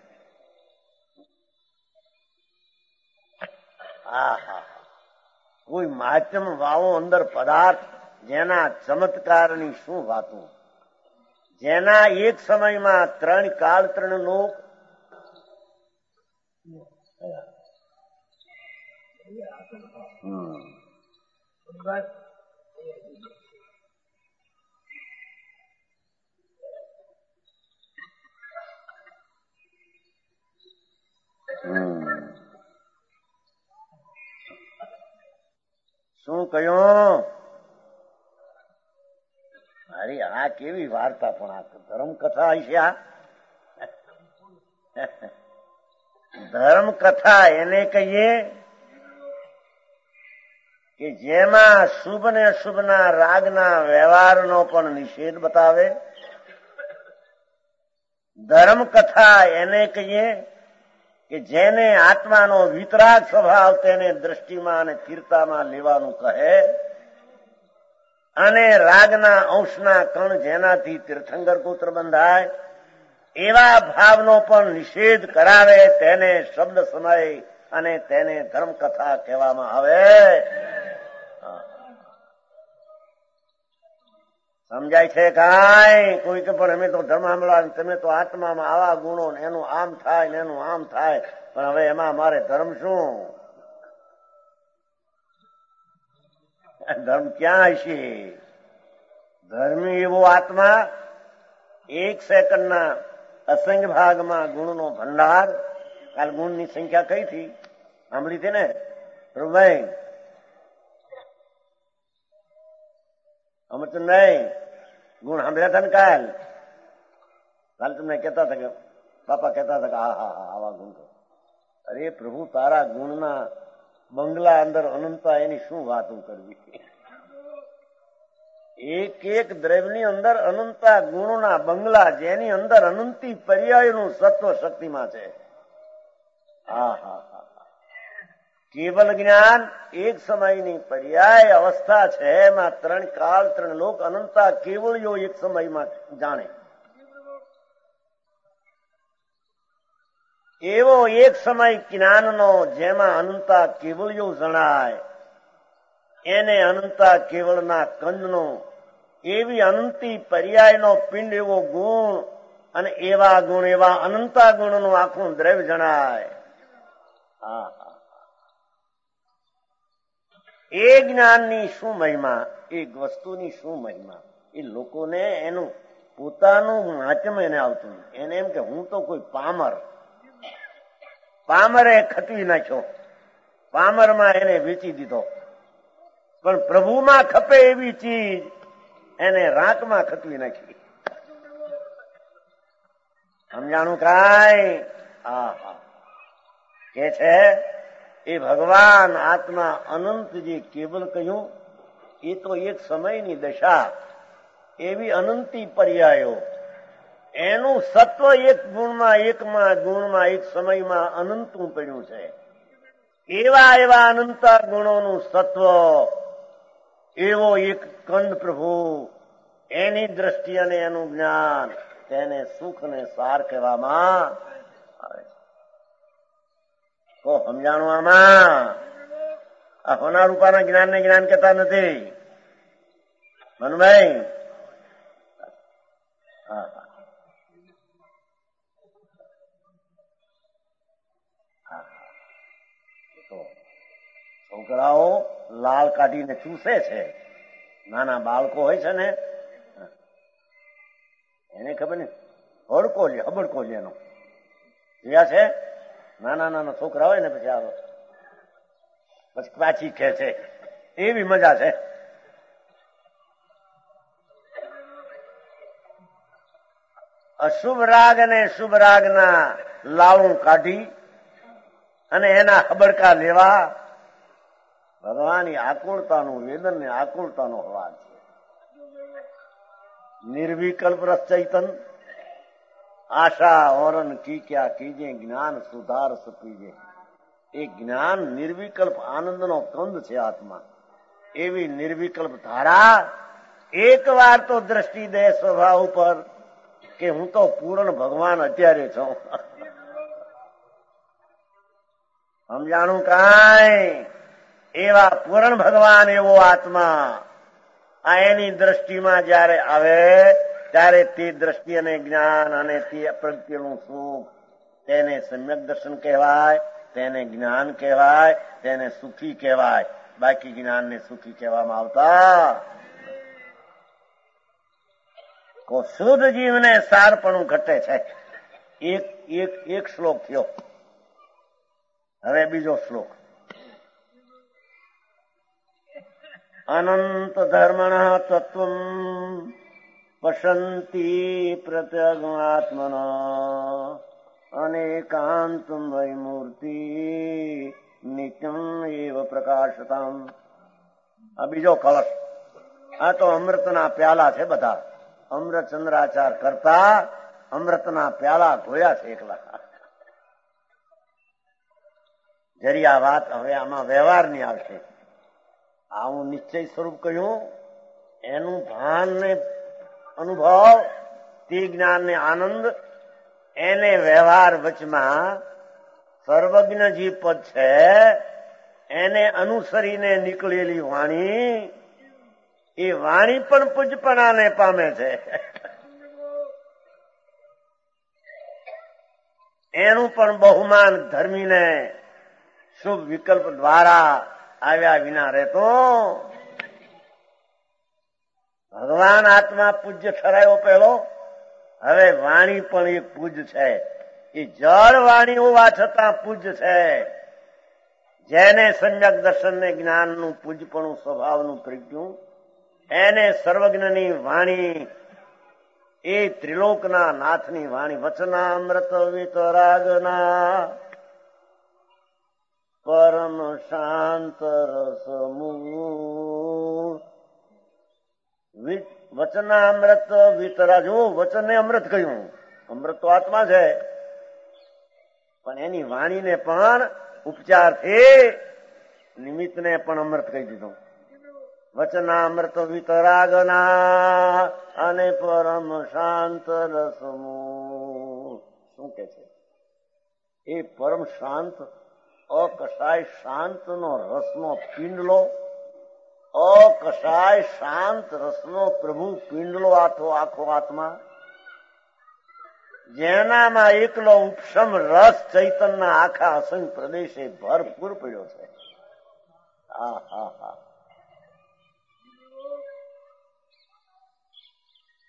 હા હા કોઈ માધ્યમ વાવો અંદર પદાર્થ જેના ચમત્કારની શું વાતો, જેના એક સમયમાં ત્રણ કાળ ત્રણ લોક હમ શું કહ્યું? અરે આ કેવી વાર્તા, પણ આ ધર્મ કથા છે. આ ધર્મ કથા એને કહીએ કે જેમાં શુભ ને અશુભના રાગના વ્યવહારનો પણ નિષેધ બતાવે. ધર્મ કથા એને કહીએ કે જેને આત્માનો વિતરાગ સ્વભાવ તેને દ્રષ્ટિમાં અને સ્થિરતામાં લેવાનું કહે, અને રાગના અંશના કણ જેનાથી તીર્થંકર પુત્ર બંધાય એવા ભાવનો પણ નિષેધ કરાવે તેને શબ્દ સમય અને તેને ધર્મ કથા કહેવામાં આવે. સમજાય છે કાંઈ? કોઈ કે પણ અમે તો ધર્મ સાંભળવા, તમે તો આત્મામાં આવા ગુણો ને એનું આમ થાય ને એનું આમ થાય, પણ હવે એમાં મારે ધર્મ શું? ધર્મ ક્યાં હશે? ધર્મી એવો આત્મા એક સેકન્ડના અસંખ્ય ભાગમાં ગુણનો ભંડાર. કાલ ગુણની સંખ્યા કઈ થી સાંભળી હતી ને પ્રભુભાઈ? અમે તો નહીં ગુણ સાંભળ્યા હતા ને કાલ? કાલ તમને કહેતા હતા કે બાપા કહેતા હતા કે હા હા હા આવા ગુણ. અરે પ્રભુ તારા ગુણના બંગલા અંદર અનંતા એની શું વાતો કરવી? એક એક દ્રવ્યની અંદર અનંતા ગુણોના બંગલા, જેની અંદર અનંતી પર્યાયનું સત્વ શક્તિમાં છે. હા હા હા કેવલ જ્ઞાન એક સમયની પર્યાય અવસ્થા છે, એમાં ત્રણ કાળ ત્રણ લોક અનંતા કેવળીઓ એક સમયમાં જાણે. એવો એક સમય જ્ઞાનનો જેમાં અનંતા કેવળીઓ જણાય, એને અનંતા કેવળના કંદનો એવી અનંતી પર્યાયનો પિંડ એવો ગુણ અને એવા ગુણ એવા અનંતા ગુણનું આખું દ્રવ્ય જણાય. હા એ જ્ઞાનની શું મહિમા, એ વસ્તુની શું મહિમા, એ લોકોને એનું પોતાનું મહાત્મ્ય એને આવતું નથી. એને એમ કે હું તો કોઈ પામર, પામરે ખટવી નાખ્યો, પામરમાં એને વેચી દીધો. પણ પ્રભુમાં ખપે એવી ચીજ એને રાંકમાં ખટવી નાખી. સમજાણું કાંઈ? હા હા કે છે એ ભગવાન આત્મા અનંત જે કેવલ કહ્યું એ તો એક સમયની દશા, એવી અનંતી પર્યાયો. એનું સત્વ એક ગુણમાં એકમાં ગુણમાં એક સમયમાં અનંતું પડ્યું છે. એવા એવા અનંત ગુણોનું સત્વ, એવો એક કંદ પ્રભુ, એની દ્રષ્ટિ અને એનું જ્ઞાન, તેને સુખ ને સાર કહેવામાં આવે છે. તો સમજાણું આમાં? આ હોના રૂપાના જ્ઞાન ને જ્ઞાન કહેતા નથી મનુભાઈ. હા હા છોકરાઓ લાલ કાઢીને ચૂસે છે. નાના બાળકો હોય છે ને, એને ખબર ને હડકો લે, હબડકો લે એનો જોયા છે. નાના નાના છોકરા હોય ને પછી આવો પછી પાછી ખેંચે, એવી મજા છે. અશુભ રાગ અને શુભ રાગના લાવું કાઢી અને એના હબડકા લેવા, ભગવાનની આકુળતાનું, વેદનની આકુળતાનો અવાજ છે. નિર્વિકલ્પ રસ ચૈતન આશા ઓરન કી ક્યા કીજે, જ્ઞાન સુધાર સપીજે. એ જ્ઞાન નિર્વિકલ્પ આનંદનો કંદ છે આત્મા. એવી નિર્વિકલ્પ ધારા એક વાર તો દ્રષ્ટિ દે સ્વભાવ ઉપર કે હું તો પૂર્ણ ભગવાન અત્યારે છું. સમજાણું કાંઈ? એવા પૂર્ણ ભગવાન, એવો આત્મા આ એની દ્રષ્ટિમાં જયારે આવે ત્યારે તે દ્રષ્ટિ અને જ્ઞાન અને તે પ્રત્યેનું સુખ, તેને સમ્યક દર્શન કહેવાય, તેને જ્ઞાન કહેવાય, તેને સુખી કહેવાય. બાકી જ્ઞાનને સુખી કહેવામાં આવતા. કો શુદ્ધ જીવને સારપણું ઘટે છે. એક એક એક શ્લોક થયો. હવે બીજો શ્લોક. અનંત ધર્મણ તત્વમ પશંતિ પ્રત્યગાત્મન અનેકાંતમ વૈમૂર્તિ નિત્યમ એવ પ્રકાશતામ. આ બીજો કળશ. આ તો અમૃતના પ્યાલા છે બધા. અમૃત ચંદ્રાચાર કરતા અમૃતના પ્યાલા ધોયા છે એકલા. જરી આ વાત હવે આમાં વ્યવહારની આવશે. આ હું નિશ્ચય સ્વરૂપ કહ્યું, એનું ભાન ને અનુભવ, તે જ્ઞાન ને આનંદ, એને વ્યવહાર વચમાં સર્વજ્ઞ જે પદ છે એને અનુસરીને નીકળેલી વાણી, એ વાણી પણ પૂજપણાને પામે છે. એનું પણ બહુમાન ધર્મીને શુભ વિકલ્પ દ્વારા આવ્યા વિના રહેતો. ભગવાન આત્મા પૂજ્ય ઠરાયો પહેલો, હવે વાણી પણ એક પૂજ છે. એ જળ વાણી હોવા છતાં પૂજ્ય છે. જેને સમ્યક દર્શન ને જ્ઞાનનું પૂજપણું સ્વભાવનું પ્રજ્ઞું, એને સર્વજ્ઞની વાણી, એ ત્રિલોકના નાથની વાણી. વચનામૃત વિતરાગના પરમ શાંત રસમૂળ. વચનામૃત વિતરા. જો વચનને અમૃત કહ્યું, અમૃત તો આત્મા છે, પણ એની વાણીને પણ ઉપચારથી નિમિત્તને પણ અમૃત કહી દીધું. વચનામૃત વિતરાગના અને પરમ શાંત રસમૂળ. શું કે છે? એ પરમ શાંત અકસાય શાંતનો રસનો પિંડલો, અકસાય શાંત રસનો પ્રભુ પિંડલો આથો આખો આત્મા, જેનામાં એકલો ઉપશમ રસ ચૈતનના આખા અસંગ પ્રદેશે ભરપૂર પડ્યો છે. હા હા હા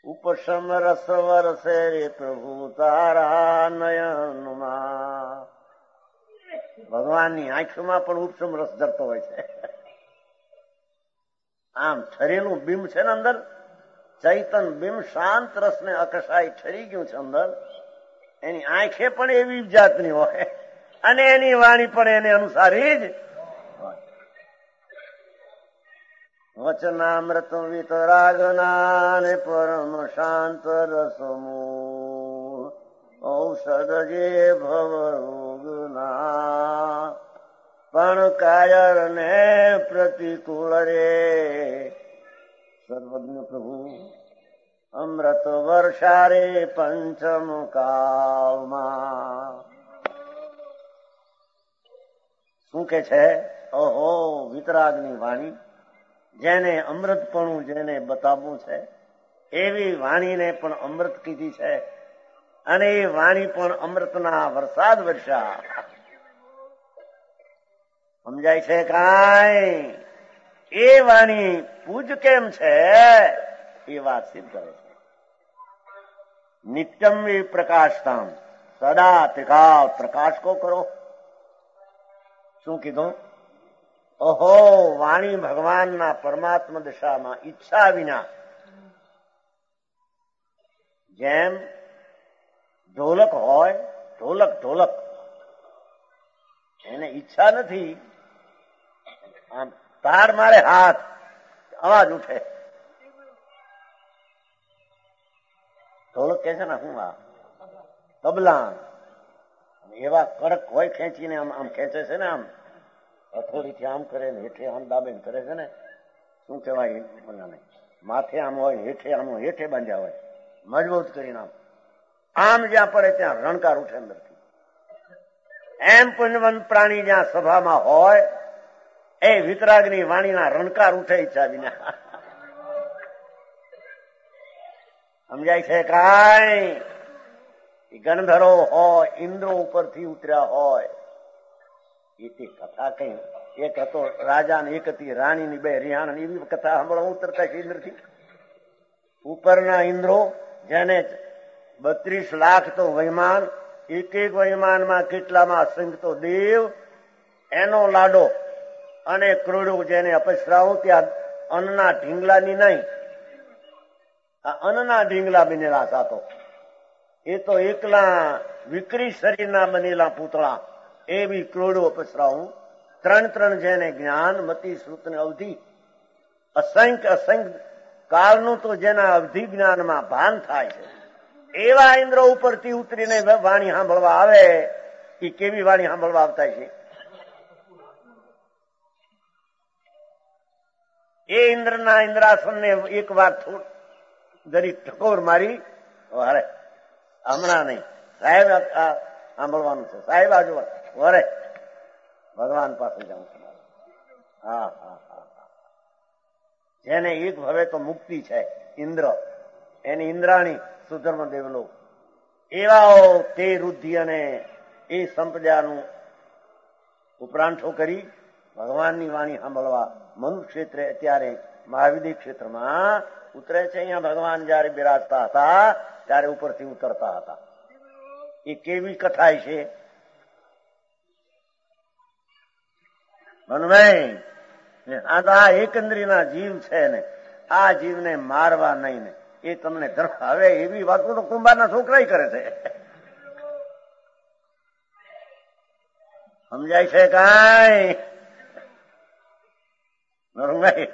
ઉપશમ રસ વરસે રે પ્રભુ તારા નયનમાં. ભગવાનની આંખમાં પણ ઉપશમ રસ ધરતો હોય છે. આમ ઠરેલું બિંબ છે ને અંદર, ચૈતન બિંબ શાંત રસને અકસાઈ ઠરી ગયું છે અંદર, એની આંખે પણ એવી જાતની હોય અને એની વાણી પણ એને અનુસારી જ વચનામૃત વિતરાગના ને પરમ શાંત રસમૂળ ઔષધ જે ભવ રોગના પણ કાયર ને પ્રતિકૂળ રે સર્વજ્ઞ પ્રભુ અમૃત વર્ષા રે પંચમ કાળમાં. શું કે છે? ઓહો, વિતરાગની વાણી, જેને અમૃતપણું જેને બતાવવું છે એવી વાણીને પણ અમૃત કીધી છે અને એ વાણી પણ અમૃતના વરસાદ વર્ષા. સમજાય છે કાંઈ? એ વાણી પૂજ કેમ છે એ વાત સિદ્ધ કરે છે. નિત્યમ વી પ્રકાશતામ સદા ત્રિકાળ પ્રકાશ કો કરો. શું કીધું? ઓહો, વાણી ભગવાનના પરમાત્મા દશામાં ઈચ્છા વિના, જેમ ઢોલક હોય, ઢોલક ઢોલક એને ઈચ્છા નથી, આમ તાર મારે હાથ અવાજ ઉઠે. ઢોલક કે છે ને હું આ તબલા એવા કડક હોય, ખેંચીને આમ આમ ખેંચે છે ને, આમ હથોડીથી આમ કરે ને હેઠે આમ દાબેન કરે છે ને, શું કહેવાય મને, માથે આમ હોય, હેઠે આમ હેઠે બાંધ્યા હોય, મજબૂત કરીને આમ આમ જ્યાં પડે ત્યાં રણકાર ઉઠે અંદરથી. એમ પુણ્યવંત પ્રાણી જ્યાં સભામાં હોય એ વિતરાગની વાણીના રણકાર ઉઠે ઈચ્છા વિના. સમજાય છે કાંઈ? ગણધરો હોય, ઇન્દ્રો ઉપરથી ઉતર્યા હોય. એ તે કથા કઈ, એક હતો રાજા ને એક હતી રાણીની બે રિહાણ, એવી કથા સાંભળવા ઉતરતા છે ઇન્દ્રથી. ઉપરના ઇન્દ્રો જેને બત્રીસ લાખ તો વૈમાન, એક એક વૈમાનમાં કેટલામાં અસંખ્ય દેવ, એનો લાડો અને ક્રોડો જેને અપસરાઓ ત્યાં અન્નના ઢીંગલાની નહીં, આ અન્નના ઢીંગલા બનેલા સાતો. એ તો એકલા વિકરી શરીરના બનેલા પૂતળા, એવી ક્રોડો અપસરાઓ, ત્રણ ત્રણ જેને જ્ઞાન મતિ શ્રુત ને અવધિ, અસંખ્ય અસંખ્ય કાળનું તો જેના અવધિ જ્ઞાનમાં ભાન થાય છે, એવા ઇન્દ્રો ઉપરથી ઉતરીને વાણી સાંભળવા આવે. એ કેવી વાણી સાંભળવા આવતા છે? એ ઇન્દ્રના ઇન્દ્રાસનને એક વાર જરી ઠકોર મારી, અરે હમણાં નહીં સાહેબ, સાંભળવાનું છે સાહેબ, આજુ વરે ભગવાન પાસે જાઉં છું. હા હા હા, જેને એક હવે તો મુક્તિ છે ઇન્દ્ર, એની ઇન્દ્રાણી સુધર્મ દેવલો, એવા તે રુદ્ધિ અને એ સંપ્રદાયનું ઉપરાંઠો કરી ભગવાનની વાણી સાંભળવા મનુ ક્ષેત્રે અત્યારે મહાવિદ્ય ક્ષેત્રમાં ઉતરે છે. અહીંયા ભગવાન જયારે બિરાજતા હતા ત્યારે ઉપરથી ઉતરતા હતા. એ કેવી કથાય છે મનુભાઈ? આ તો આ એકંદરીના જીવ છે ને, આ જીવને મારવા નહીં ને એ તમને ધર્મ. હવે એવી વાતો તો કુંભારના છોકરા કરે છે. સમજાય છે કાંઈ? મનુભાઈ,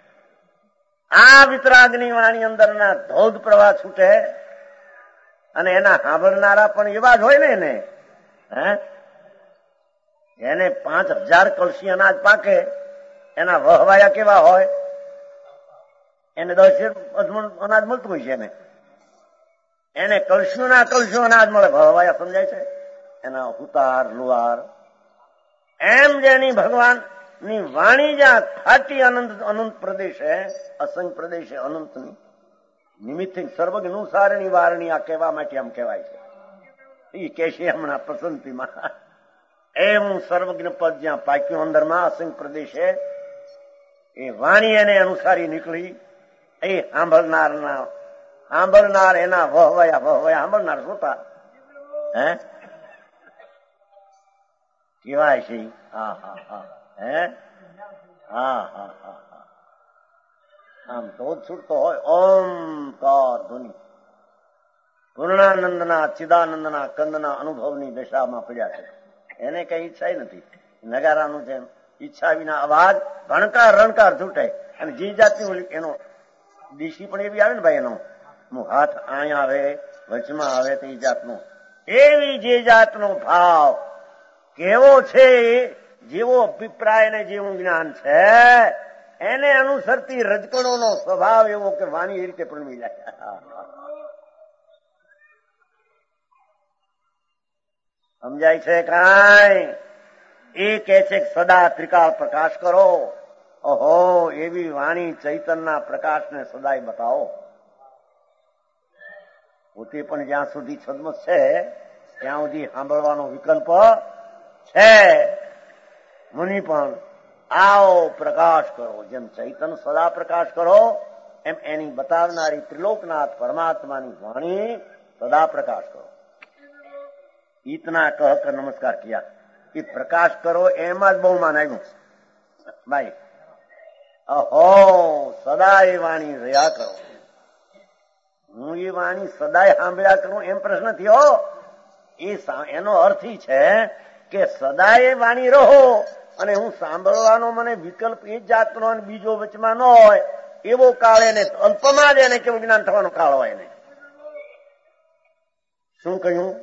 આ વિતરાગની વાણી અંદરના ધોધ પ્રવાહ છૂટે અને એના સાંભળનારા પણ એવા જ હોય ને એને, હે, એને પાંચ હજાર કલસી અનાજ પાકે, એના વહવાયા કેવા હોય? એને દસ અનાજ મળતું હોય છે, એને એને કલસ્યું ના કલસ્યું અનાજ મળે, વહવાયા. સમજાય છે? એના ઉતાર લુહાર. એમ જેની ભગવાન ની વાણી જ્યાં ખાટી અનંત અનંત પ્રદેશે, અસંખ્ય પ્રદેશે અનંતની નિમિત્ત સર્વજ્ઞ સારણી વારણી આ કહેવા માટે આમ કહેવાય છે. એ કહેશે હમણાં પ્રસન્નતીમાં, એમ સર્વજ્ઞ પદ જ્યાં પાક્યું અંદરમાં અસંખ્ય પ્રદેશે, એ વાણી એને અનુસારી નીકળી. એ સાંભળનારના સાંભળનાર એના વહવયા વહવયા સાંભળનાર શ્રોતા. હે કેવાય છે? હા હા હા હે હા હા હા હા આમ તો છૂટતો હોય ઓમકાર ધ્વનિ પૂર્ણાનંદના ચિદાનંદના કંદના અનુભવની દશામાં પડ્યા છે. એને કઈ ઈચ્છા નથી. નગારાનું જેમ ઈચ્છા વિના અવાજ ભણકાર રણકાર છૂટે. અને જે જાતની એનો દીશી પણ એવી આવે ને ભાઈ, એનો હાથ અહીંયા આવે વચમાં આવે તો એ જાતનો એવી જે જાતનો ભાવ કેવો છે, જેવો અભિપ્રાય ને જેવું જ્ઞાન છે એને અનુસરતી રજકણોનો સ્વભાવ એવો કે વાણી એ રીતે પણ જાય. સમજાય છે કાંઈ? એ કે છે કે સદા ત્રિકાળ પ્રકાશ કરો. ઓહો, એવી વાણી ચૈતનના પ્રકાશને સદાય બતાવો. પોતે પણ જ્યાં સુધી છદ્મસ છે ત્યાં સુધી સાંભળવાનો વિકલ્પ છે. મુનિ પણ આવો પ્રકાશ કરો. જેમ ચૈતન સદા પ્રકાશ કરો એમ એની બતાવનારી ત્રિલોકનાથ પરમાત્માની વાણી સદા પ્રકાશ કરો. ઈતના કહ કર નમસ્કાર કિયા. એ પ્રકાશ કરો એમાં જ બહુ માન આવ્યું ભાઈ. અહો, સદાય વાણી રહ્યા કરો. હું એ વાણી સદાય સાંભળ્યા કરું એમ પ્રશ્ન થયો. એ એનો અર્થ એ છે કે સદાય વાણી રહો અને હું સાંભળવાનો મને વિકલ્પ એ જ જાતનો અને બીજો વચમાં ન હોય એવો કાળ એને અલ્પમાં જ એને કેવું જ્ઞાન થવાનો કાળ હોય એને. શું કહ્યું?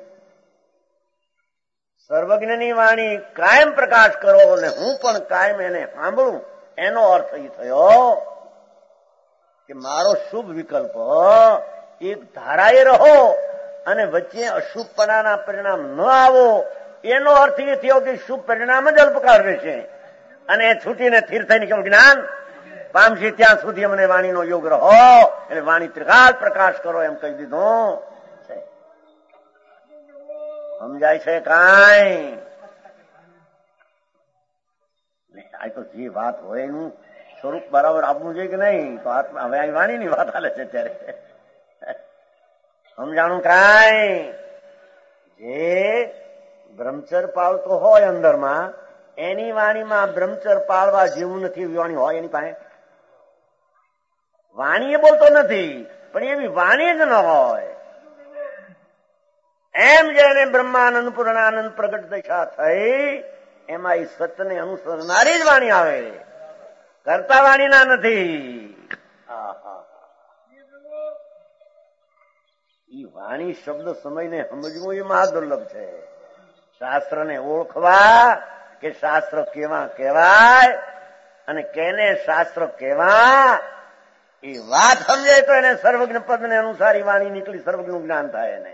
સર્વજ્ઞની વાણી કાયમ પ્રકાશ કરો અને હું પણ કાયમ એને સાંભળું. એનો અર્થ એ થયો કે મારો શુભ વિકલ્પ એક ધારાએ રહો અને વચ્ચે અશુભપણાના પરિણામ ન આવો. એનો અર્થ એ થયો કે શુભ પરિણામ જ અલ્પકાળ રહેશે અને એ છૂટીને સ્થિર થઈને કેવું જ્ઞાન પામશે. ત્યાં સુધી અમને વાણીનો યોગ રહો એટલે વાણી ત્રિકાળ પ્રકાશ કરો એમ કહી દીધું. સમજાય છે કાંઈ? આ તો જે વાત હોય એનું સ્વરૂપ બરાબર આપવું જોઈએ કે નહીં? તો હવે અહીં વાણીની વાત હાલે છે ત્યારે સમજાણું કાંઈ? જે બ્રહ્મચર પાળતો હોય અંદરમાં એની વાણીમાં બ્રહ્મચર પાળવા જેવું નથી એવી વાણી હોય એની પાસે. વાણી એ બોલતો નથી પણ એવી વાણી જ ન હોય. એમ જેને બ્રહ્માનંદ પૂર્ણાનંદ પ્રગટ દશા થઈ એમાં એ સત્યને અનુસરનારી જ વાણી આવે, કરતા વાણીના નથી. એ વાણી શબ્દ સમયને સમજવું એ મહાદુર્લભ છે. શાસ્ત્રને ઓળખવા કે શાસ્ત્ર કેવા કહેવાય અને કેને શાસ્ત્ર કેવા એ વાત સમજાય તો એને સર્વજ્ઞ પદને અનુસાર એ વાણી નીકળી સર્વજ્ઞનું જ્ઞાન થાય. એને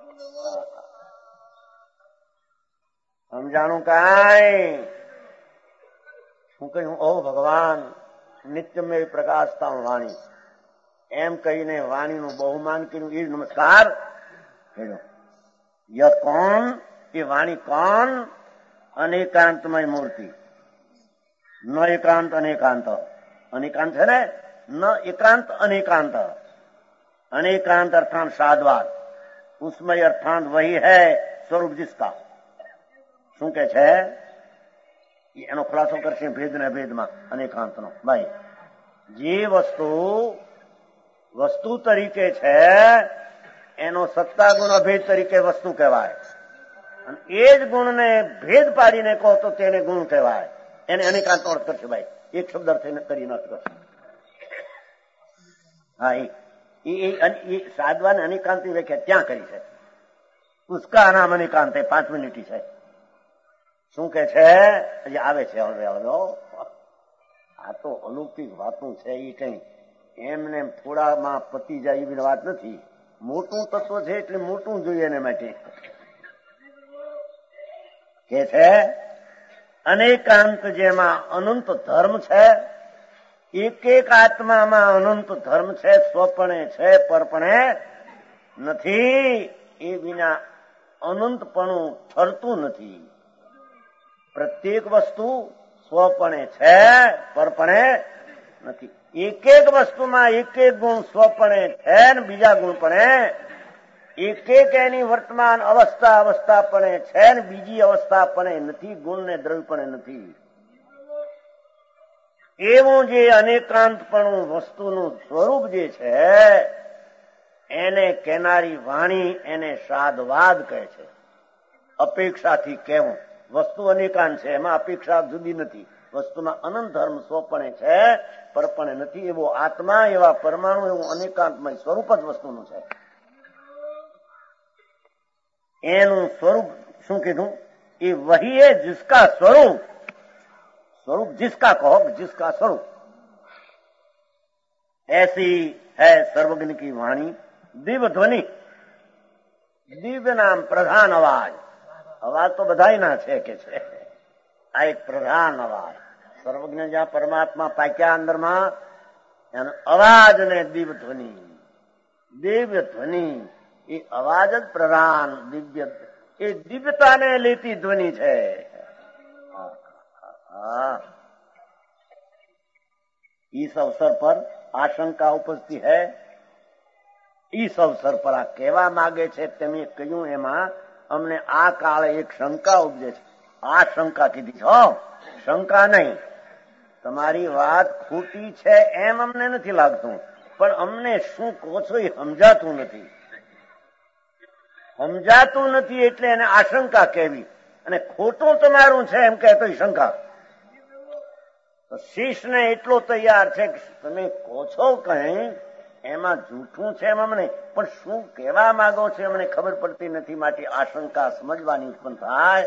સમજાણું કાંઈ? શું કહ્યું? ઓ ભગવાન નિત્યમય પ્રકાશતા વાણી એમ કહીને વાણીનું બહુમાન કર્યું. એ નમસ્કાર કર્યો. ય કોણ? એ વાણી કોણ? અનેકાંતમય મૂર્તિ. ન એકાંત અનેકાંત. અનેકાંત છે ને, ન એકાંત અનેકાંત. अनेकांत अर्थात साधवाद, उसमें अर्थात वही है स्वरूप जिसका. શું કે છે એનો ખુલાસો કરશે ભેદ ને ભેદમાં અનેકાંતનો. ભાઈ જે વસ્તુ વસ્તુ તરીકે છે એનો સત્તા ગુણ અભેદ તરીકે વસ્તુ કહેવાય અને એ જ ગુણને ભેદ પાડીને કહો તો તેને ગુણ કહેવાય. એને અનેકાંત અર્થ કરશે ભાઈ, એક શબ્દ અર્થ કરીને અર્થ કરશે. હા એ સાધવાને અનેકાંતની વ્યાખ્યા ત્યાં કરી છે. ઉસકા નામ અનેકાંત હૈ. પાંચ મિનિટ છે. શું કે છે હજી આવે છે હવે હવે આ તો અલૌકિક વાતો છે. એ કઈ એમને થોડામાં પતી જાય એવી વાત નથી. મોટું તત્વ છે એટલે મોટું જોઈએ એને માટે. કે છે અનેકાંત જેમાં અનંત ધર્મ છે, એક એક આત્મામાં અનંત ધર્મ છે, સ્વપણે છે પરપણે નથી. એ વિના અનંતપણું ઠરતું નથી. પ્રત્યેક વસ્તુ સ્વપણે છે પરપણે નથી. એક એક વસ્તુમાં એક એક ગુણ સ્વપણે છે ને બીજા ગુણ પણ એક એક એની વર્તમાન અવસ્થા અવસ્થા પણ છે ને બીજી અવસ્થા પણ નથી, ગુણ ને દ્રવ્ય પણ નથી. એવું જે અનેકાંતપણું વસ્તુનું સ્વરૂપ જે છે એને કહેનારી વાણી એને સાદવાદ કહે છે. અપેક્ષાથી કહેવું. વસ્તુ અનેકાંત છે, એમાં અપેક્ષા જુદી નથી. વસ્તુમાં અનંત ધર્મ સ્વપણે છે પરપણે નથી. એવો આત્મા, એવા પરમાણુ, એવું અનેકાંતમય સ્વરૂપ જ વસ્તુનું છે. એનું સ્વરૂપ શું કીધું? એ વહી है जिसका स्वरूप, स्वरूप जिसका कहो, जिसका स्वरूप, ऐसी है सर्वज्ञ की वाणी. दिव्य ध्वनि, દિવ્ય નામ પ્રધાન અવાજ. અવાજ તો બધાયના છે કે છે, આ એક પ્રધાન અવાજ. સર્વજ્ઞ જ્યાં પરમાત્મા પાક્યા અંદરમાં એનો અવાજ ને દિવ્ય ધ્વનિ. દિવ્ય ધ્વનિ એ અવાજ જ પ્રધાન દિવ્ય, એ દિવ્યતાને લેતી ધ્વનિ છે. इस अवसर पर आशंका उपजती है. इस अवसर पर આ કહેવા માંગે છે તેમ કહ્યું એમાં અમને આ કાળે એક શંકા ઉપજે છે. આ શંકા કીધી છે, શંકા નહીં. તમારી વાત ખોટી છે એમ અમને નથી લાગતું, પણ અમને શું કહો છો એ સમજાતું નથી. સમજાતું નથી એટલે એને આશંકા કહેવી, અને ખોટું તમારું છે એમ કહેતો શંકા. શિષ્યને એટલો તૈયાર છે કે તમે કહો છો કઈ એમાં જૂઠું છે એમ અમને, પણ શું કહેવા માંગો છો અમને ખબર પડતી નથી, માટે આશંકા સમજવાની ઉત્પન્ન થાય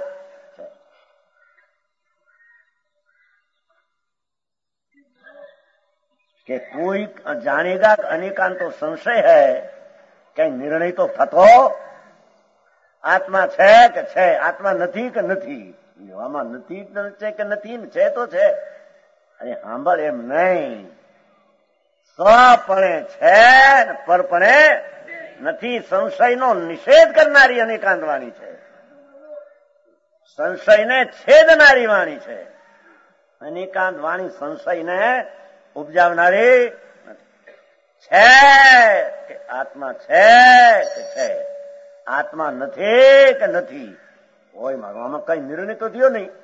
કે કોઈ જાણેગા અનેકાંતો સંશય है, કઈ નિર્ણય તો થતો. આત્મા છે કે છે, આત્મા નથી કે નથી, આમાં નથી છે કે નથી, છે તો છે. અરે સાંભળ, એમ નહીં. સ્વપણે છે પરપણે નથી. સંશયનો નિષેધ કરનારી અનેકાંત વાણી છે, સંશયને છેદનારી વાણી છે. અનેકાંત વાણી સંશયને ઉપજાવનારી છે. કે આત્મા છે કે છે, આત્મા નથી કે નથી. હોય મારો આમાં કઈ નિર્ણય તો થયો નહીં.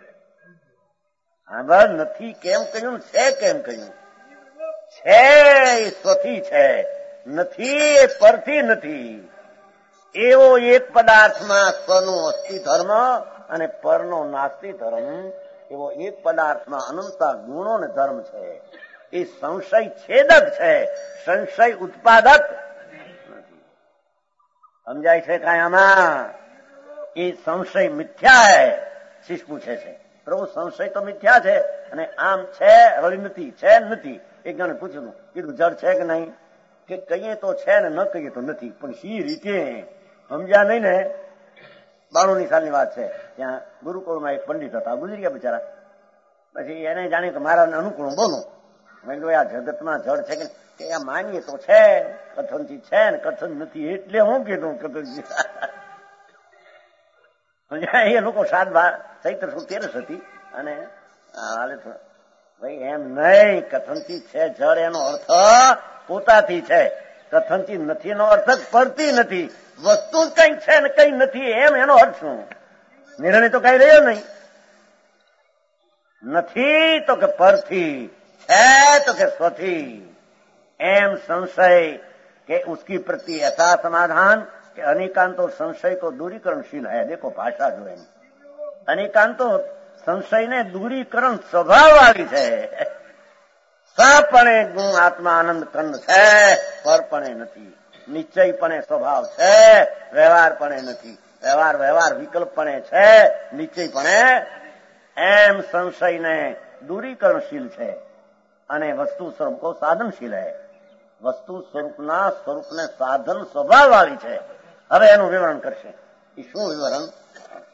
આગળ નથી કેમ કહ્યું, છે કેમ કહ્યું? છે એ સ્વથી છે, નથી એ પરથી નથી. એવો એક પદાર્થમાં સ્વનો અસ્થિ ધર્મ અને પરનો નાસ્તિ ધર્મ, એવો એક પદાર્થમાં અનંતા ગુણો ને ધર્મ છે. એ સંશય છેદક છે, સંશય ઉત્પાદક નથી. સમજાય છે કાંઈ આમાં? એ સંશય મિથ્યા હે. શિષ્ય પૂછે છે, પ્રભુ સંશય તો મિથ્યા છે અને આમ છે વળી નથી, છે નથી. એક જણે પૂછ્યું, કીધું જળ છે કે નહીં? કે કહીએ તો છે ને ન કહીએ તો નથી. પણ સી રીતે સમજ્યા નહીં ને? બાણુંની સાલની વાત છે. ત્યાં ગુરુકુળમાં એક પંડિત હતા, ગુજરી ગયા બિચારા. પછી એને જાણી કે મારા અનુકૂળ બોલું. મેં કહ્યું આ જગતમાં જળ છે કે આ માનીએ તો છે, કથનથી છે ને કથન નથી, એટલે હું કીધું કથનથી. એ લોકો સાત બાર ચૈત્ર સુદ તેરસ હતી અને હાલે ભાઈ એમ નહીં, કથનથી છે જળ એનો અર્થ પોતાથી છે, કથનથી નથી નો અર્થ પડતી નથી. વસ્તુ કઈ છે ને કઈ નથી એમ એનો અર્થ શું? નિર્ણય તો કઈ રહ્યો નહીં. નથી તો કે પરથી, છે તો કે સ્વથી. એમ સંશય કે उसकी प्रति ऐसा समाधान कि अनेकांतो संशय को दूरीकरणशील है. देखो भाषा जो है, अनेकांतो संशय ने दूरीकरण स्वभाव वाली છે. સપણે ગુણ આત્મા આનંદ કંદ છે, પરપણે નથી. નિશ્ચયપણે સ્વભાવ છે, વ્યવહારપણે નથી. વ્યવહાર વ્યવહાર વિકલ્પપણે છે, નિશ્ચયપણે. એમ સંશયને दूरीकरणशील છે અને વસ્તુ સ્વરૂપ કો સાધનશીલ है. વસ્તુ સ્વરૂપના સ્વરૂપને સાધન સ્વભાવ વાળી છે. હવે એનું વિવરણ કરશે. એ શું વિવરણ?